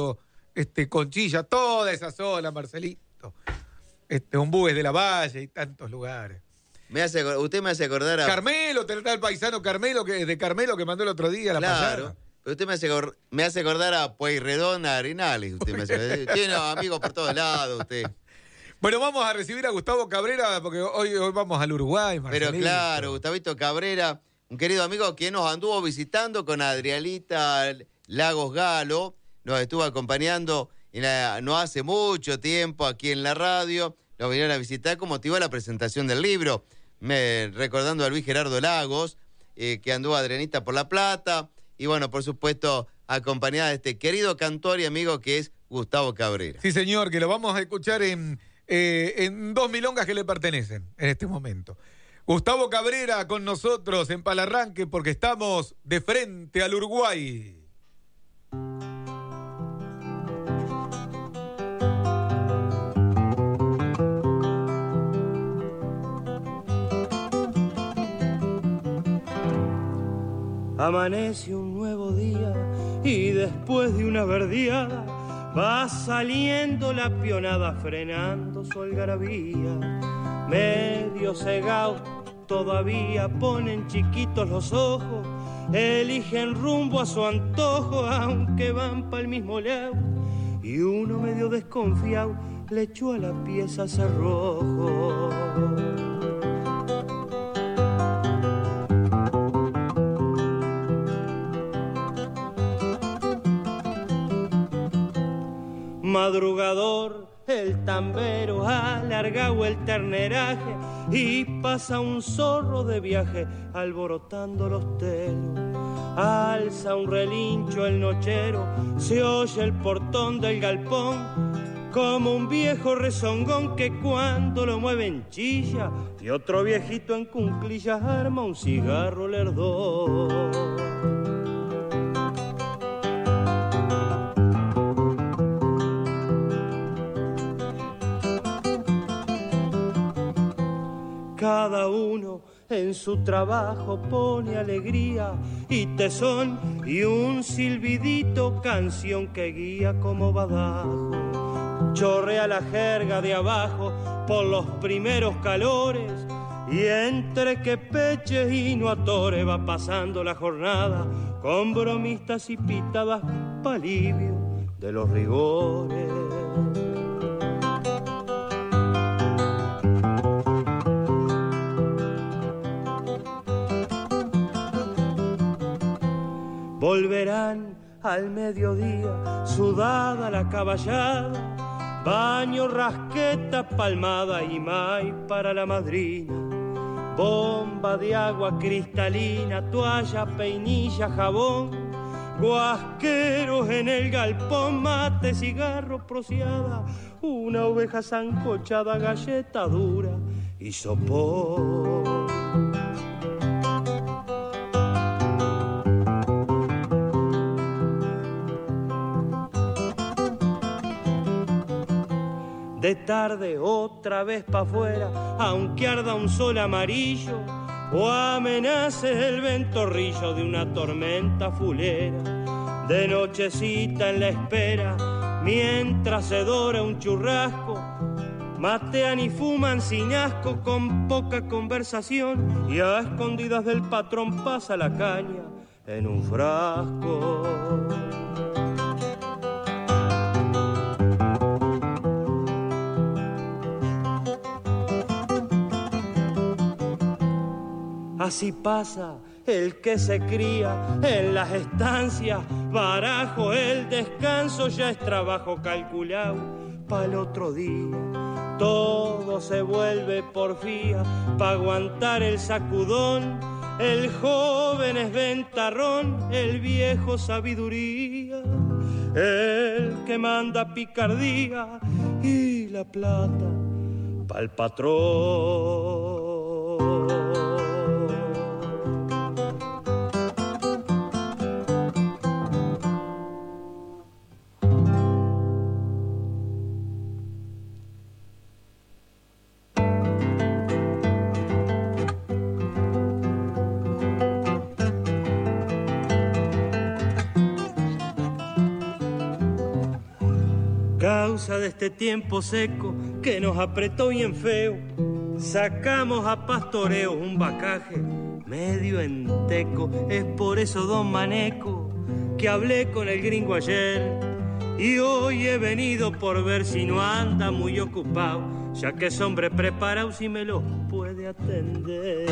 este, Conchilla, toda esa zona, Marcelito. Este, Ombúes de la Valle y tantos lugares. Me hace, usted me hace acordar a... Carmelo, está el paisano Carmelo, que, de Carmelo que mandó el otro día a la Claro, pasada. pero usted me hace, me hace acordar a Pueyrredón, a Arenales. Usted me hace, tiene amigos por todos lados, usted. Bueno, vamos a recibir a Gustavo Cabrera, porque hoy, hoy vamos al Uruguay, Marcelito. Pero claro, Gustavito Cabrera, un querido amigo que nos anduvo visitando con Adrialita Lagos Galo, nos estuvo acompañando en la, no hace mucho tiempo aquí en la radio, nos vinieron a visitar con motivo de la presentación del libro, me, recordando a Luis Gerardo Lagos, eh, que anduvo Adrianita por La Plata, y bueno, por supuesto, acompañada de este querido cantor y amigo que es Gustavo Cabrera. Sí, señor, que lo vamos a escuchar en, eh, en dos milongas que le pertenecen en este momento. Gustavo Cabrera con nosotros en Palarranque porque estamos de frente al Uruguay. Amanece un nuevo día y después de una verdeada va saliendo la pionada frenando su algarabía. Medio cegados todavía ponen chiquitos los ojos, eligen rumbo a su antojo aunque van pa'l mismo lado. Y uno medio desconfiado le echó a la pieza cerrojo. Madrugador, el tambero alargado el terneraje y pasa un zorro de viaje alborotando los telos. Alza un relincho el nochero, se oye el portón del galpón como un viejo rezongón que cuando lo mueven chilla y otro viejito en cunclillas arma un cigarro lerdón. Cada uno en su trabajo pone alegría y tesón y un silbidito canción que guía como badajo. Chorrea la jerga de abajo por los primeros calores y entre que peche y no atore va pasando la jornada con bromistas y pitadas palivio de los rigores. Volverán al mediodía, sudada la caballada, baño, rasqueta, palmada y maíz para la madrina. Bomba de agua cristalina, toalla, peinilla, jabón, guasqueros en el galpón, mate, cigarro, prociada, una oveja sancochada, galleta dura y sopón. De tarde otra vez pa' afuera, aunque arda un sol amarillo o amenace el ventorrillo de una tormenta fulera. De nochecita en la espera, mientras se dora un churrasco, matean y fuman sin asco con poca conversación y a escondidas del patrón pasa la caña en un frasco. Así pasa el que se cría en las estancias, barajo el descanso ya es trabajo calculado pa'l otro día. Todo se vuelve porfía pa' aguantar el sacudón, el joven es ventarrón, el viejo sabiduría, el que manda picardía y la plata pa'l patrón. Causa de este tiempo seco que nos apretó bien feo, sacamos a pastoreo un bacaje medio enteco. Es por eso, don Maneco, que hablé con el gringo ayer y hoy he venido por ver si no anda muy ocupado, ya que es hombre preparado si me lo puede atender.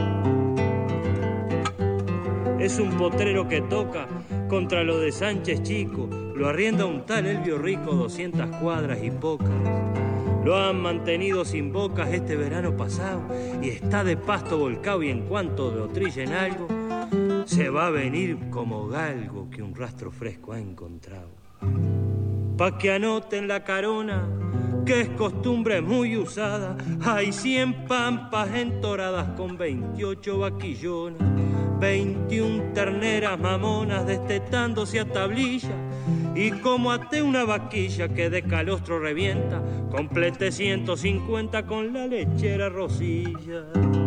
Es un potrero que toca contra lo de Sánchez Chico, lo arrienda un tal Elvio Rico, doscientas cuadras y pocas. Lo han mantenido sin bocas este verano pasado y está de pasto volcado, y en cuanto lo trillen algo, se va a venir como galgo que un rastro fresco ha encontrado. Pa' que anoten la carona, que es costumbre muy usada, hay cien pampas entoradas con veintiocho vaquillonas, veintiún terneras mamonas destetándose a tablilla, y como até una vaquilla que de calostro revienta, complete ciento cincuenta con la lechera Rosilla.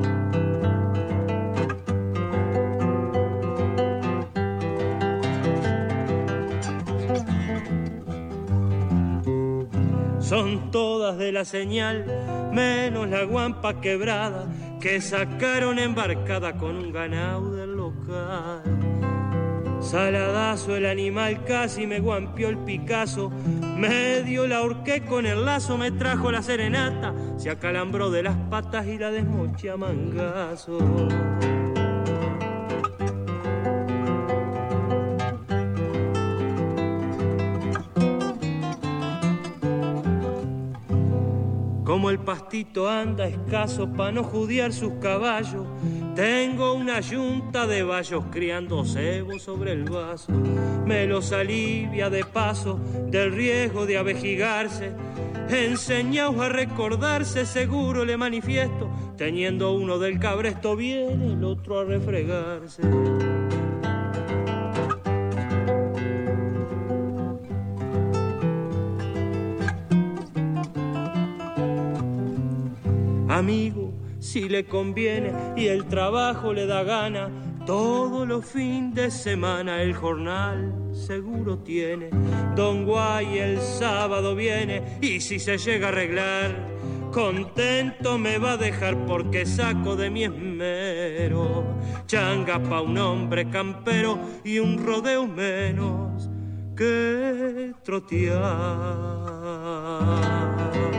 Son todas de la señal, menos la guampa quebrada, que sacaron embarcada con un ganado del local. Saladazo el animal, casi me guampió el Picasso, medio la ahorqué con el lazo, me trajo la serenata, se acalambró de las patas y la desmoché a mangazo. Como el pastito anda escaso pa' no judiar sus caballos, tengo una yunta de bayos criando cebo sobre el vaso. Me los alivia de paso del riesgo de avejigarse. Enseñaos a recordarse, seguro le manifiesto. Teniendo uno del cabresto viene el otro a refregarse. Amigo, si le conviene y el trabajo le da gana, todos los fines de semana el jornal seguro tiene. Don Guay el sábado viene y si se llega a arreglar, contento me va a dejar porque saco de mi esmero. Changa pa' un hombre campero y un rodeo menos que trotear.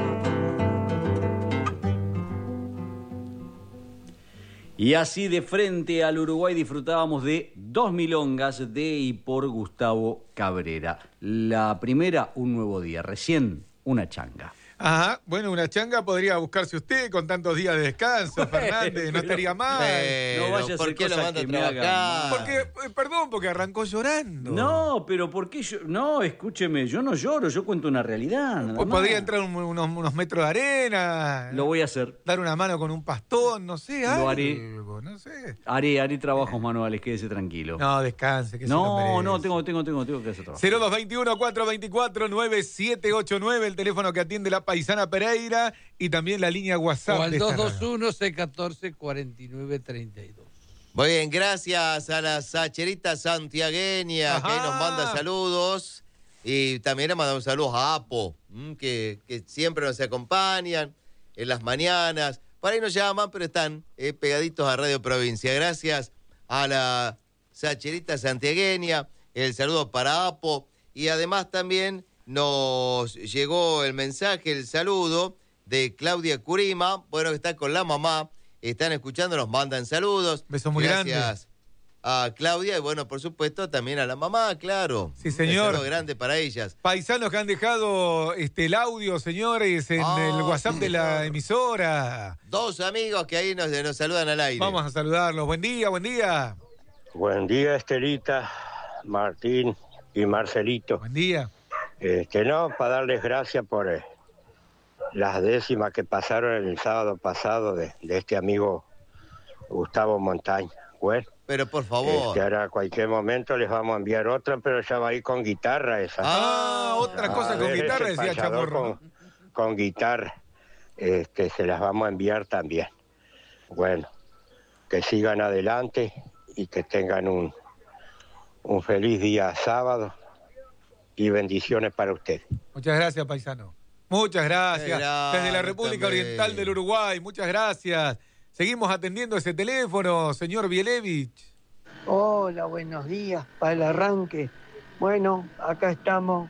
Y así de frente al Uruguay disfrutábamos de dos milongas de y por Gustavo Cabrera. La primera, Un Nuevo Día, recién una changa. Ajá, bueno, una changa podría buscarse usted con tantos días de descanso, Fernández, no estaría mal. Pero, no vaya a ¿por hacer qué lo cosas manda que a me hagan trabajar? mal. Porque, eh, perdón, porque arrancó llorando. No, pero ¿por qué yo? No, escúcheme, yo no lloro, yo cuento una realidad. Nada Pues más. podría entrar un- unos, unos metros de arena. Lo voy a hacer. Dar una mano con un pastón, no sé, Lo algo, haré. no sé. Haré, haré trabajos manuales, quédese tranquilo. No, descanse, que se lo no, merece. no, tengo, tengo, tengo, tengo que hacer trabajo. cero dos veintiuno, cuatrocientos veinticuatro, noventa y siete ochenta y nueve, el teléfono que atiende la paisana Pereira, y también la línea WhatsApp. O al de esta dos radio. dos uno, C catorce, cuarenta y nueve, treinta y dos. Muy bien, gracias a la Sacherita santiagueña, Ajá. que nos manda saludos. Y también le mandamos saludos a Apo, mm, que, que siempre nos acompañan en las mañanas. Por ahí nos llaman, pero están eh, pegaditos a Radio Provincia. Gracias a la Sacherita santiagueña, el saludo para Apo. Y además también nos llegó el mensaje, el saludo de Claudia Curima, bueno, que está con la mamá, están escuchando, nos mandan saludos. Beso muy Gracias grande. a Claudia y bueno, por supuesto, también a la mamá, claro. Sí, señor. Un saludo grande para ellas. Paisanos que han dejado este, el audio, señores, en Ah, el WhatsApp sí, de la señor. emisora. Dos amigos que ahí nos, nos saludan al aire. Vamos a saludarlos. Buen día, buen día. Buen día, Estelita, Martín y Marcelito. Buen día. Este, no, para darles gracias por eh, las décimas que pasaron el sábado pasado de, de este amigo Gustavo Montaña. Bueno, pero por favor. Este, ahora a cualquier momento les vamos a enviar otra, pero ya va a ir con guitarra esa. Ah, otra cosa A con ver, guitarra, ese decía payador Chamorro. Con, con guitarra, este, se las vamos a enviar también. Bueno, que sigan adelante y que tengan un, un feliz día sábado. y bendiciones para usted. Muchas gracias, paisano. Muchas gracias. Gracias Desde la República también. Oriental del Uruguay, muchas gracias. Seguimos atendiendo ese teléfono, señor Bielevich. Hola, buenos días para el arranque. Bueno, acá estamos.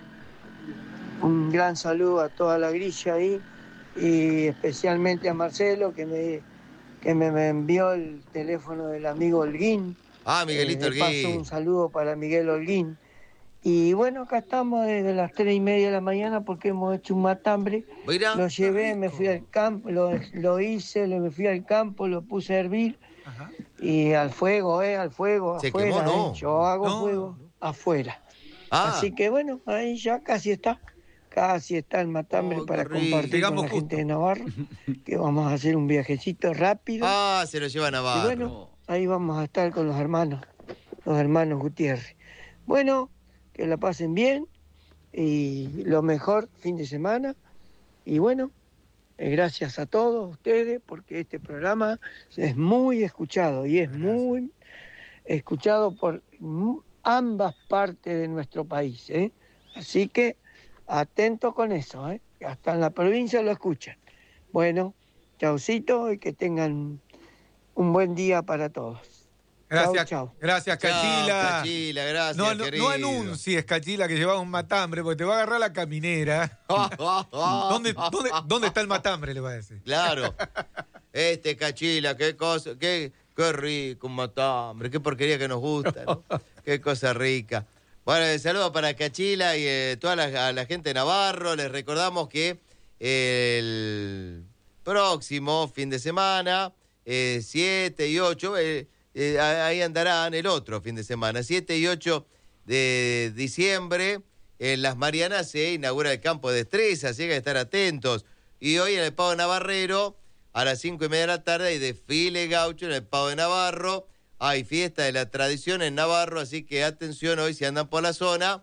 Un gran saludo a toda la grilla ahí y especialmente a Marcelo que me, que me, me envió el teléfono del amigo Holguín. Ah, Miguelito Eh, de paso, Holguín. un saludo para Miguel Holguín. Y bueno, acá estamos desde las tres y media de la mañana porque hemos hecho un matambre. Mirá, lo llevé, me fui al campo, lo, lo hice, lo, me fui al campo, lo puse a hervir. Ajá. Y al fuego, ¿eh? Al fuego, ¿Se afuera. quemó, no? ¿eh? Yo hago No. fuego afuera. Ah, Así que bueno, ahí ya casi está. Casi está el matambre Oh, qué para rico. compartir Llegamos con la justo. gente de Navarro. Que vamos a hacer un viajecito rápido. ah, se lo lleva a y Navarro. bueno, ahí vamos a estar con los hermanos, los hermanos Gutiérrez. Bueno, que la pasen bien y lo mejor fin de semana. Y bueno, eh, gracias a todos ustedes porque este programa es muy escuchado y es muy escuchado por mu- ambas partes de nuestro país, ¿eh? Así que atento con eso, ¿eh? Hasta en la provincia lo escuchan. Bueno, chaucito y que tengan un buen día para todos. Gracias, Chau, chau. gracias, Chao, Cachila. Cachila, gracias, No, no, querido. no anuncies, Cachila, que llevas un matambre, porque te va a agarrar la caminera. ¿Dónde, dónde, ¿Dónde está el matambre? Le va a decir. Claro. Este Cachila, qué cosa, qué, qué rico un matambre, qué porquería que nos gusta, ¿no? Qué cosa rica. Bueno, el saludo para Cachila y eh, toda la, a la gente de Navarro. Les recordamos que el próximo fin de semana, eh, siete y ocho, eh, eh, ahí andarán el otro fin de semana, siete y ocho de diciembre, en Las Marianas se inaugura el campo de destreza, así que hay que estar atentos. Y hoy en el Pavo Navarrero, a las cinco y media de la tarde, hay desfile gaucho en el Pavo de Navarro. Hay fiesta de la tradición en Navarro, así que atención hoy si andan por la zona,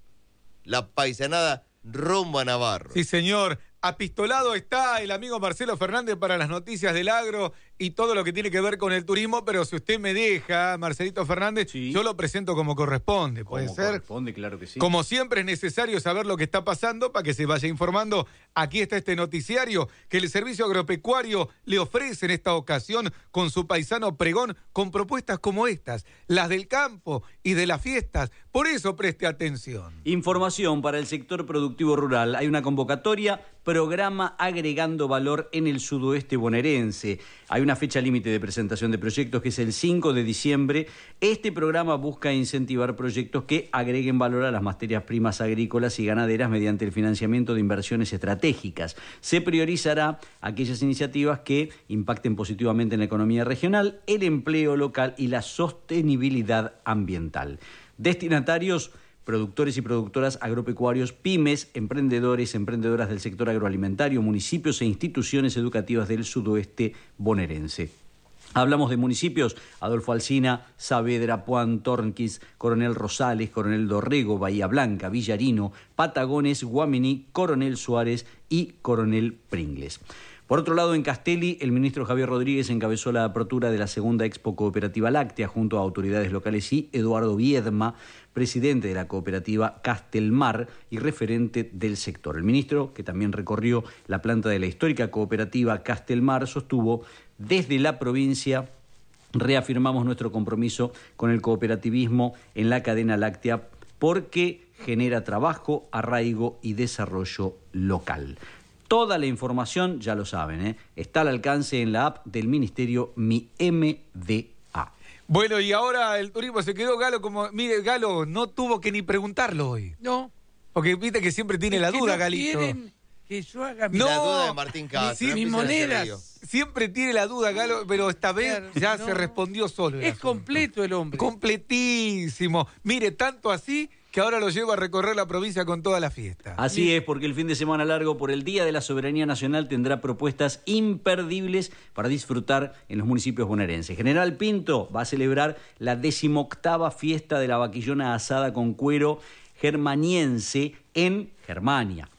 la paisanada rumbo a Navarro. Sí, señor. Apistolado está el amigo Marcelo Fernández para las noticias del agro y todo lo que tiene que ver con el turismo, pero si usted me deja, Marcelito Fernández, Sí. yo lo presento como corresponde, ¿puede Como ser? corresponde, claro que sí. Como siempre es necesario saber lo que está pasando para que se vaya informando. Aquí está este noticiario que el Servicio Agropecuario le ofrece en esta ocasión con su paisano pregón con propuestas como estas, las del campo y de las fiestas. Por eso preste atención. Información para el sector productivo rural. Hay una convocatoria, programa Agregando Valor en el sudoeste bonaerense. Hay una fecha límite de presentación de proyectos que es el cinco de diciembre. Este programa busca incentivar proyectos que agreguen valor a las materias primas agrícolas y ganaderas mediante el financiamiento de inversiones estratégicas. Se priorizará aquellas iniciativas que impacten positivamente en la economía regional, el empleo local y la sostenibilidad ambiental. Destinatarios: productores y productoras agropecuarios, pymes, emprendedores, emprendedoras del sector agroalimentario, municipios e instituciones educativas del sudoeste bonaerense. Hablamos de municipios: Adolfo Alsina, Saavedra, Puan, Tornquís, Coronel Rosales, Coronel Dorrego, Bahía Blanca, Villarino, Patagones, Guaminí, Coronel Suárez y Coronel Pringles. Por otro lado, en Castelli, el ministro Javier Rodríguez encabezó la apertura de la segunda Expo Cooperativa Láctea junto a autoridades locales y Eduardo Viedma, presidente de la cooperativa Castelmar y referente del sector. El ministro, que también recorrió la planta de la histórica cooperativa Castelmar, sostuvo: desde la provincia reafirmamos nuestro compromiso con el cooperativismo en la cadena láctea porque genera trabajo, arraigo y desarrollo local. Toda la información, ya lo saben, ¿eh? está al alcance en la app del Ministerio Mi M D A. Bueno, y ahora el turismo se quedó, Galo, como... Mire, Galo, no tuvo que ni preguntarlo hoy. No. Porque viste que siempre tiene Es la que duda, no Galito. quieren que yo haga mi- No, La duda de Martín Castro. Sí, no mis empiecen a hacer monedas. lío. Siempre tiene la duda, Galo, pero esta vez Claro, ya no, se respondió solo. el Es asunto. completo el hombre. Completísimo. Mire, tanto así que ahora lo llevo a recorrer la provincia con toda la fiesta. Así es, porque el fin de semana largo por el Día de la Soberanía Nacional tendrá propuestas imperdibles para disfrutar en los municipios bonaerenses. General Pinto va a celebrar la decimoctava fiesta de la vaquillona asada con cuero germaniense en Germania.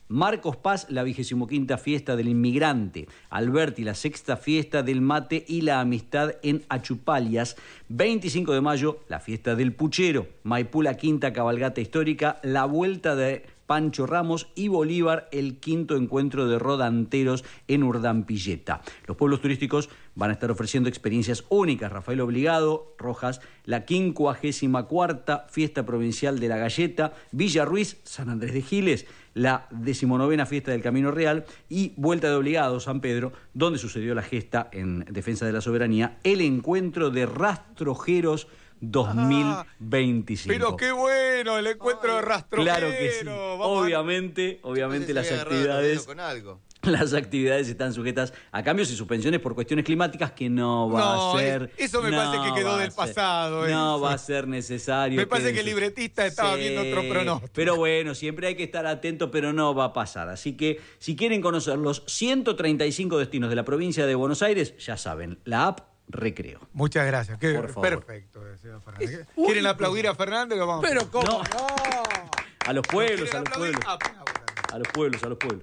Marcos Paz, la vigésimo quinta fiesta del inmigrante. Alberti, la sexta fiesta del mate y la amistad en Achupalias. veinticinco de mayo, la fiesta del puchero. Maipú, la quinta cabalgata histórica. La vuelta de Pancho Ramos y Bolívar, el quinto encuentro de rodanteros en Urdampilleta. Los pueblos turísticos van a estar ofreciendo experiencias únicas. Rafael Obligado, Rojas, la quincuagésima cuarta fiesta provincial de la Galleta, Villa Ruiz, San Andrés de Giles, la decimonovena fiesta del Camino Real y Vuelta de Obligado, San Pedro, donde sucedió la gesta en defensa de la soberanía, el encuentro de rastrojeros dos mil veinticinco. Pero qué bueno el encuentro de rastrojeros. Claro que sí. Vamos obviamente, obviamente las actividades, con algo. las actividades están sujetas a cambios y suspensiones por cuestiones climáticas que no va no, a ser. Eso me no parece que quedó del pasado. No eso. va a ser necesario. Me parece que el libretista estaba sí, viendo otro pronóstico. Pero bueno, siempre hay que estar atento, pero no va a pasar. Así que si quieren conocer los ciento treinta y cinco destinos de la provincia de Buenos Aires, ya saben, la app Recreo. Muchas gracias. Qué Por favor. perfecto, señor Fernández. ¿Quieren aplaudir a Fernández? Lo vamos Pero a cómo No. no. A los pueblos, a los aplaudir? pueblos. A los pueblos, a los pueblos.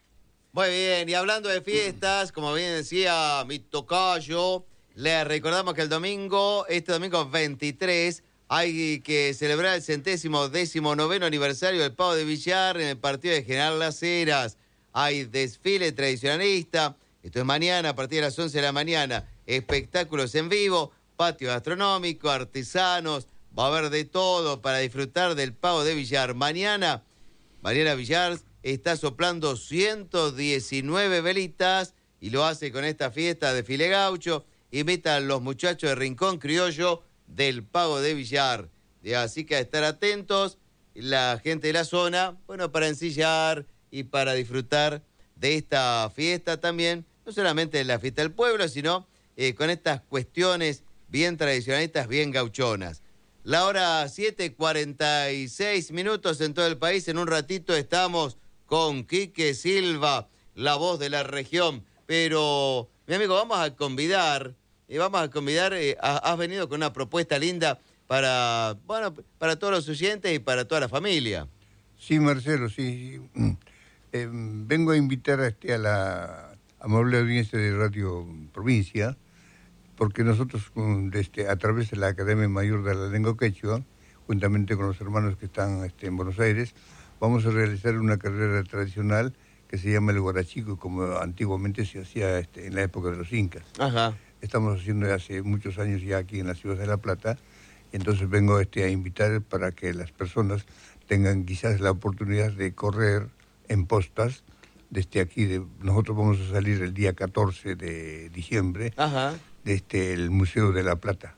Muy bien, y hablando de fiestas, como bien decía mi tocayo, les recordamos que el domingo, este domingo veintitrés, hay que celebrar el centésimo décimo noveno aniversario del Pavo de Villar en el partido de General Las Heras. Hay desfile tradicionalista, esto es mañana a partir de las once de la mañana, espectáculos en vivo, patio gastronómico, artesanos, va a haber de todo para disfrutar del Pavo de Villar. Mañana, Mariana Villar está soplando ciento diecinueve velitas y lo hace con esta fiesta de File Gaucho. Invita a los muchachos de Rincón Criollo del Pavo de Villar. Así que a estar atentos, la gente de la zona, bueno, para ensillar y para disfrutar de esta fiesta también, no solamente de la fiesta del pueblo, sino eh, con estas cuestiones bien tradicionalistas, bien gauchonas. La hora siete cuarenta y seis minutos en todo el país. En un ratito estamos con Quique Silva, la voz de la región. Pero, mi amigo, vamos a convidar, eh, vamos a convidar, eh, has venido con una propuesta linda para, bueno, para todos los oyentes y para toda la familia. Sí, Marcelo, sí. sí. Eh, vengo a invitar a, este, a la amable audiencia de Radio Provincia, porque nosotros, este, a través de la Academia Mayor de la Lengua Quechua, juntamente con los hermanos que están este, en Buenos Aires, vamos a realizar una carrera tradicional que se llama el Guarachico, como antiguamente se hacía este, en la época de los incas. Ajá. Estamos haciendo hace muchos años ya aquí en la ciudad de La Plata, y entonces vengo este, a invitar para que las personas tengan quizás la oportunidad de correr en postas. Desde aquí, de, nosotros vamos a salir el día catorce de diciembre, Ajá. desde el Museo de La Plata.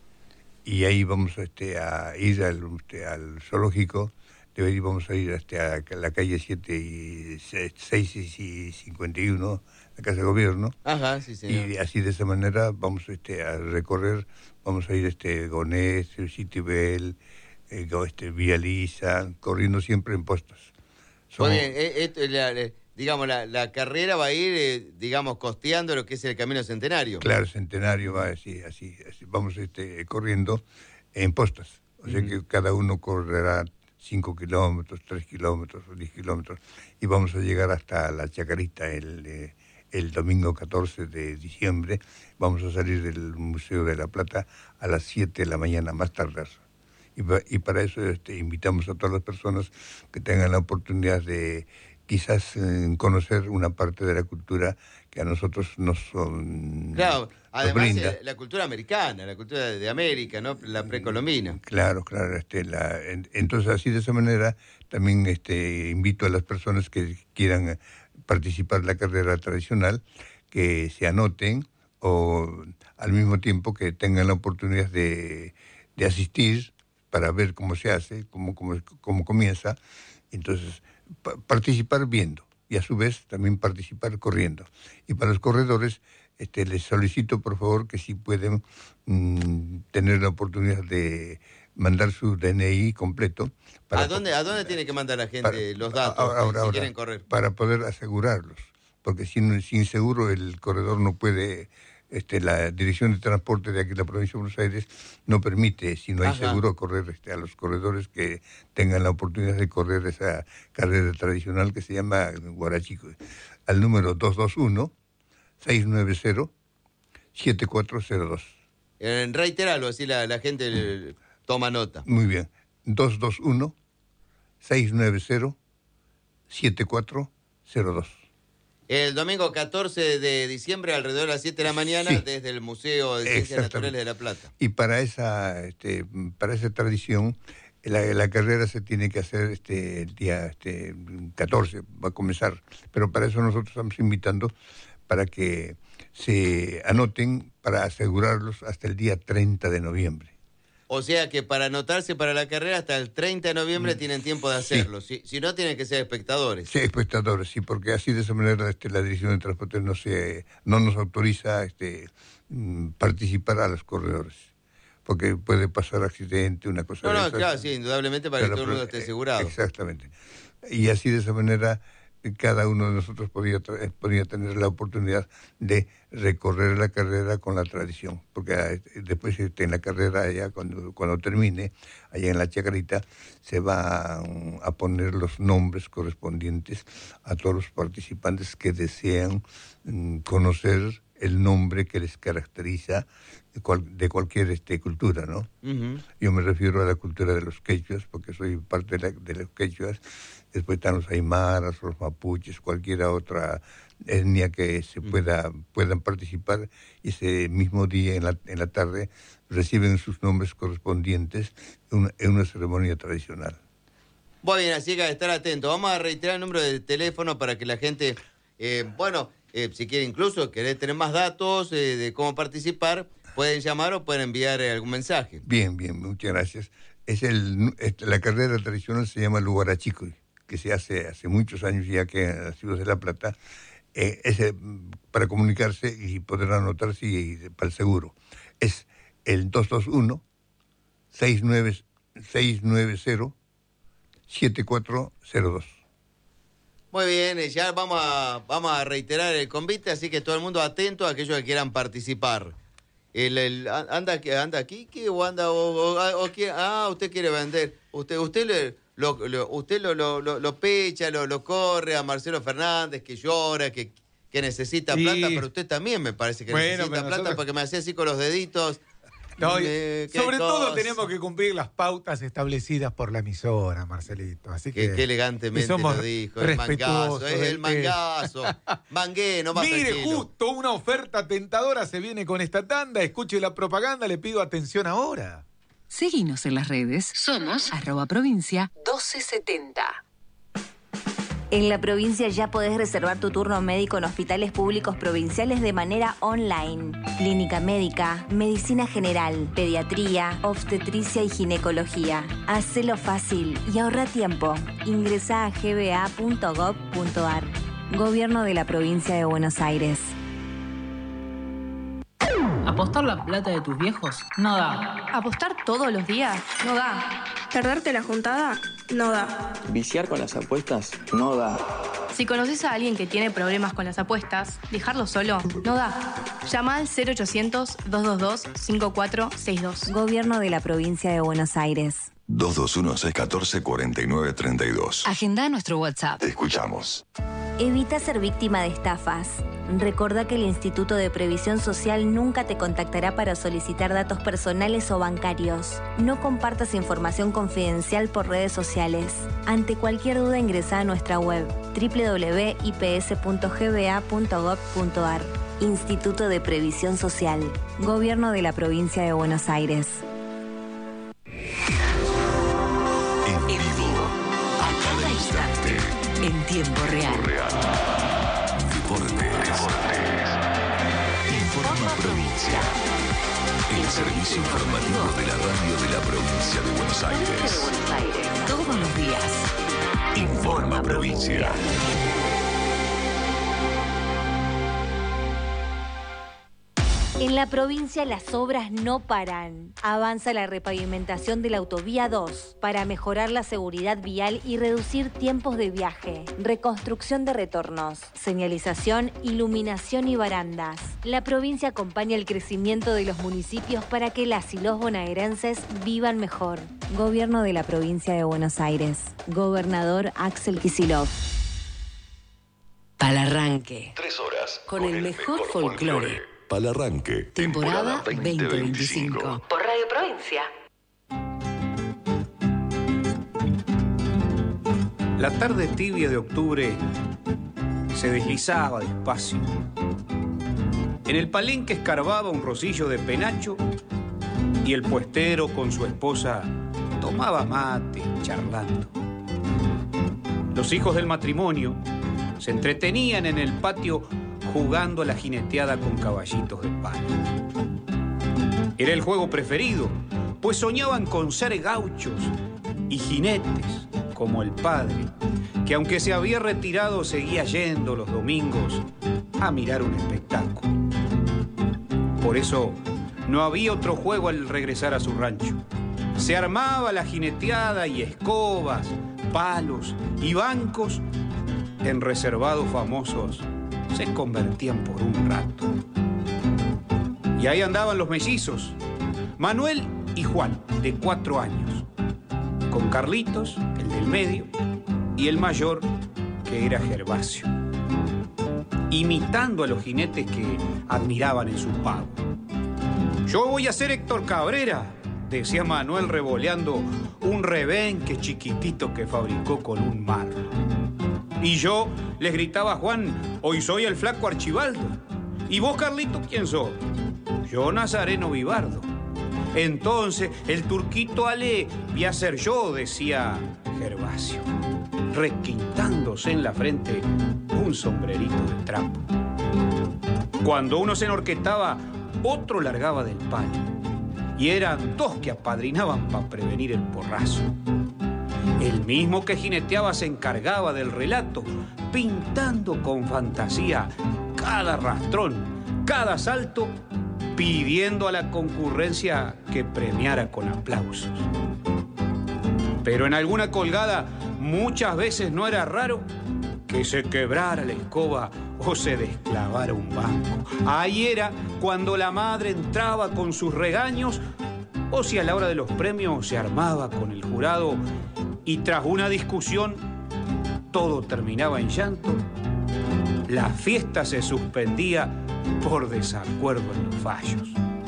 Y ahí vamos este, a ir al, este, al zoológico. De ahí vamos a ir hasta a la calle siete y seis y cincuenta y uno, la Casa de Gobierno. Ajá, sí, señor. Y así de esa manera vamos este, a recorrer, vamos a ir este Gonés, Citibel, eh, este, Vía Lisa, corriendo siempre en postas. Somos... Muy bien, eh, eh, la, eh, digamos, la, la carrera va a ir, eh, digamos, costeando lo que es el Camino Centenario. Claro, Centenario va así, así, así. Vamos este, corriendo en postas. O sea uh-huh. que cada uno correrá cinco kilómetros, tres kilómetros o diez kilómetros. Y vamos a llegar hasta la Chacarita el, eh, el domingo catorce de diciembre. Vamos a salir del Museo de La Plata a las siete de la mañana, más tardar. Y, y para eso este, invitamos a todas las personas que tengan la oportunidad de quizás eh, conocer una parte de la cultura que a nosotros nos son, claro, además brinda. La, la cultura americana, la cultura de, de América, ¿no? La precolombina. Claro, claro. Este, la, en, entonces, así de esa manera, también este, invito a las personas que quieran participar en la carrera tradicional que se anoten o al mismo tiempo que tengan la oportunidad de, de asistir para ver cómo se hace, cómo, cómo, cómo comienza. Entonces, pa- participar viendo y a su vez también participar corriendo. Y para los corredores, este, les solicito por favor que si pueden mmm, tener la oportunidad de mandar su D N I completo. Para ¿A dónde, ¿A dónde tiene que mandar la gente para, los datos ahora, ahora, si ahora, quieren correr? Para poder asegurarlos, porque sin, sin seguro el corredor no puede este, la Dirección de Transporte de aquí de la provincia de Buenos Aires no permite, si no hay Ajá. seguro, correr este, a los corredores que tengan la oportunidad de correr esa carrera tradicional que se llama Guarachico. Al número dos dos uno, seis nueve cero, siete cuatro cero dos. Eh, reiteralo, así la, la gente le- toma nota. Muy bien. dos dos uno, seis nueve cero, siete cuatro cero dos. El domingo catorce de diciembre, alrededor de las siete de la mañana, Sí. desde el Museo de Ciencias Naturales de La Plata. Y para esa, este, para esa tradición, la, la carrera se tiene que hacer este, el día este, catorce, va a comenzar. Pero para eso nosotros estamos invitando para que se anoten para asegurarlos hasta el día treinta de noviembre. O sea que para anotarse para la carrera hasta el treinta de noviembre tienen tiempo de hacerlo. Si, si no, tienen que ser espectadores. Sí, espectadores, sí, porque así de esa manera este, la Dirección de Transporte no se no nos autoriza este, mm, participar a los corredores, porque puede pasar accidente, una cosa No, de no, esas. claro, sí, indudablemente para que Pero, todo el mundo pero, esté asegurado. Exactamente. Y así de esa manera eh, cada uno de nosotros podía, tra- eh, podía tener la oportunidad de recorrer la carrera con la tradición, porque eh, después este, en la carrera, allá cuando, cuando termine, allá en la chacarita, se van a poner los nombres correspondientes a todos los participantes que desean mm, conocer el nombre que les caracteriza de, cual- de cualquier este, cultura, ¿no? Ujú. Yo me refiero a la cultura de los quechuas, porque soy parte de, la- de los quechuas. Después están los aymaras, los mapuches, cualquier otra etnia que se pueda puedan participar. Y ese mismo día, en la, en la tarde, reciben sus nombres correspondientes en una, en una ceremonia tradicional. Muy bien, así que a estar atento. Vamos a reiterar el número de teléfono para que la gente, eh, bueno, eh, si quiere incluso querer tener más datos eh, de cómo participar, pueden llamar o pueden enviar eh, algún mensaje. Bien, bien, muchas gracias. Es el, este, la carrera tradicional se llama el Guarachico, que se hace hace muchos años ya que en la ciudad de La Plata. Eh, es, eh, para comunicarse y poder anotarse y, y para el seguro. Es el dos dos uno, seis nueve cero, siete cuatro cero dos. Muy bien, eh, ya vamos a, vamos a reiterar el convite, así que todo el mundo atento a aquellos que quieran participar. El, el, anda, anda aquí, ¿qué? o anda, o, o- o quiere- ah, usted quiere vender. Usted, usted le, lo, lo- usted lo, lo, lo, lo pecha, lo, lo corre a Marcelo Fernández, que llora, que, que necesita Sí. plata, pero usted también me parece que Bueno, necesita pero plata nosotros- porque me hacía así con los deditos. No, y Eh, qué sobre todo cosa. tenemos que cumplir las pautas establecidas por la emisora, Marcelito. Así que, Qué, qué elegantemente que somos lo dijo, el mangazo, respetuosos es del el mangazo. Mangué, no más Mire, tranquilo. justo una oferta tentadora se viene con esta tanda. Escuche la propaganda, le pido atención ahora. Seguinos en las redes. Somos arroba provincia doce setenta. En la provincia ya podés reservar tu turno médico en hospitales públicos provinciales de manera online. Clínica médica, medicina general, pediatría, obstetricia y ginecología. Hacelo fácil y ahorra tiempo. Ingresá a g b a punto gob punto a r. Gobierno de la provincia de Buenos Aires. ¿Apostar la plata de tus viejos? No da. ¿Apostar todos los días? No da. ¿Perderte la juntada? No da. Viciar con las apuestas no da. Si conoces a alguien que tiene problemas con las apuestas, dejarlo solo no da. Llama al cero ochocientos, dos dos dos, cinco cuatro seis dos. Gobierno de la provincia de Buenos Aires. dos dos uno, seis uno cuatro, cuatro nueve tres dos. Agenda nuestro WhatsApp. Te escuchamos. Evita ser víctima de estafas. Recuerda que el Instituto de Previsión Social nunca te contactará para solicitar datos personales o bancarios. No compartas información confidencial por redes sociales. Ante cualquier duda ingresa a nuestra web doble u doble u doble u punto i p s punto g b a punto gob punto a r. Instituto de Previsión Social. Gobierno de la Provincia de Buenos Aires. En vivo. A cada instante. En tiempo real. Deportes. Informa Provincia. El servicio informativo de la radio de la provincia de Buenos Aires. Todos los días. Informa Provincia. En la provincia las obras no paran. Avanza la repavimentación de la autovía dos para mejorar la seguridad vial y reducir tiempos de viaje. Reconstrucción de retornos, señalización, iluminación y barandas. La provincia acompaña el crecimiento de los municipios para que las y los bonaerenses vivan mejor. Gobierno de la provincia de Buenos Aires. Gobernador Axel Kicillof. Palarranque. Tres horas. Con, con el, el mejor, mejor folclore. folclore. Palarranque. Temporada, temporada veinte veinticinco. Por Radio Provincia. La tarde tibia de octubre se deslizaba despacio. En el palenque escarbaba un rocillo de penacho y el puestero con su esposa tomaba mate charlando. Los hijos del matrimonio se entretenían en el patio jugando a la jineteada con caballitos de palo. Era el juego preferido, pues soñaban con ser gauchos y jinetes como el padre, que aunque se había retirado seguía yendo los domingos a mirar un espectáculo. Por eso no había otro juego al regresar a su rancho. Se armaba la jineteada y escobas, palos y bancos en reservados famosos se convertían por un rato. Y ahí andaban los mellizos, Manuel y Juan, de cuatro años, con Carlitos, el del medio, y el mayor, que era Gervasio, imitando a los jinetes que admiraban en su pago. Yo voy a ser Héctor Cabrera, decía Manuel revoleando un rebenque chiquitito que fabricó con un marro. Y yo les gritaba a Juan, hoy soy el flaco Archibaldo. ¿Y vos, Carlito, quién sos? Yo, Nazareno Vivardo. Entonces, el turquito Ale, voy a ser yo, decía Gervasio, requintándose en la frente un sombrerito de trapo. Cuando uno se enorquetaba, otro largaba del palo. Y eran dos que apadrinaban para prevenir el porrazo. El mismo que jineteaba se encargaba del relato, pintando con fantasía cada rastrón, cada salto, pidiendo a la concurrencia que premiara con aplausos. Pero en alguna colgada muchas veces no era raro que se quebrara la escoba o se desclavara un banco. Ahí era cuando la madre entraba con sus regaños o si a la hora de los premios se armaba con el jurado y tras una discusión todo terminaba en llanto, la fiesta se suspendía por desacuerdo en los fallos.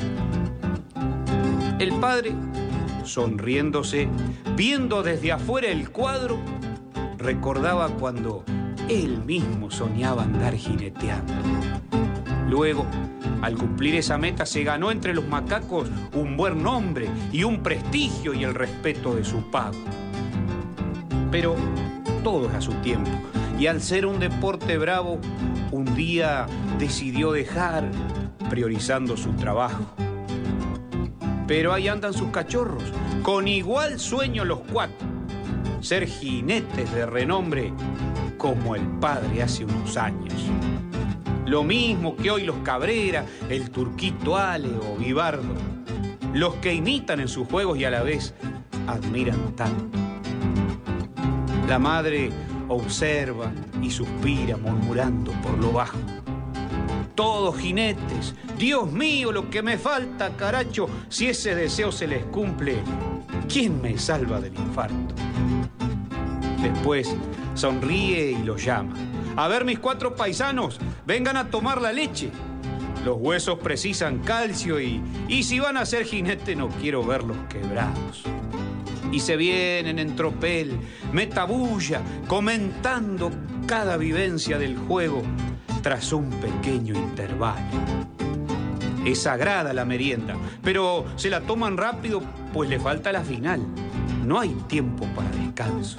El padre, sonriéndose, viendo desde afuera el cuadro, recordaba cuando él mismo soñaba andar jineteando. Luego, al cumplir esa meta, se ganó entre los macacos un buen nombre y un prestigio y el respeto de su pago. Pero todo es a su tiempo, y al ser un deporte bravo, un día decidió dejar, priorizando su trabajo. Pero ahí andan sus cachorros, con igual sueño los cuatro, ser jinetes de renombre como el padre hace unos años. Lo mismo que hoy los Cabrera, el turquito Ale o Vivardo, los que imitan en sus juegos y a la vez admiran tanto. La madre observa y suspira murmurando por lo bajo. Todos jinetes, Dios mío, lo que me falta, caracho, si ese deseo se les cumple, ¿quién me salva del infarto? Después sonríe y los llama. A ver, mis cuatro paisanos, vengan a tomar la leche. Los huesos precisan calcio y, y si van a ser jinete no quiero verlos quebrados. Y se vienen en tropel, metabulla, comentando cada vivencia del juego tras un pequeño intervalo. Es sagrada la merienda, pero se la toman rápido pues le falta la final. No hay tiempo para descansos.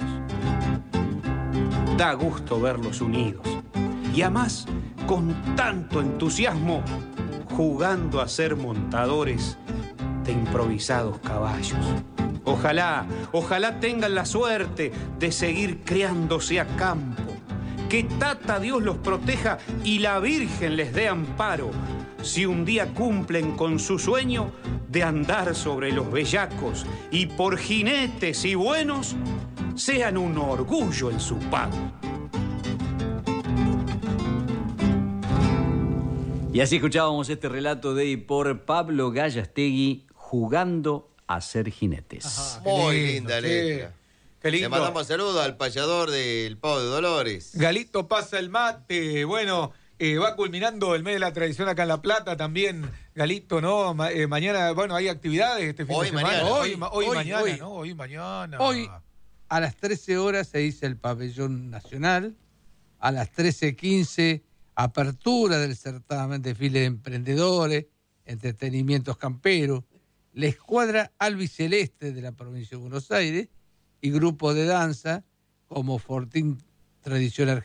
Da gusto verlos unidos y además con tanto entusiasmo jugando a ser montadores de improvisados caballos. Ojalá, ojalá tengan la suerte de seguir criándose a campo. Que Tata Dios los proteja y la Virgen les dé amparo. si un día cumplen con su sueño de andar sobre los bellacos y por jinetes y buenos sean un orgullo en su pago. Y así escuchábamos este relato de y por Pablo Gallastegui, Jugando a ser jinetes. Ajá, muy lindo, linda letra. Qué lindo. Le mandamos saludos al payador del Pavo de Dolores. Galito pasa el mate. Bueno, eh, va culminando el mes de la tradición acá en La Plata también. Galito, ¿no? Ma eh, mañana, bueno, hay actividades este fin hoy, de semana. Mañana. Hoy, hoy, hoy, hoy, mañana, hoy. ¿no? Hoy, mañana. Hoy, a las trece horas, se dice el pabellón nacional. A las trece quince, apertura del certamen de desfile de emprendedores, entretenimientos camperos, la escuadra albiceleste de la provincia de Buenos Aires y grupo de danza como Fortín Tradición Argentina.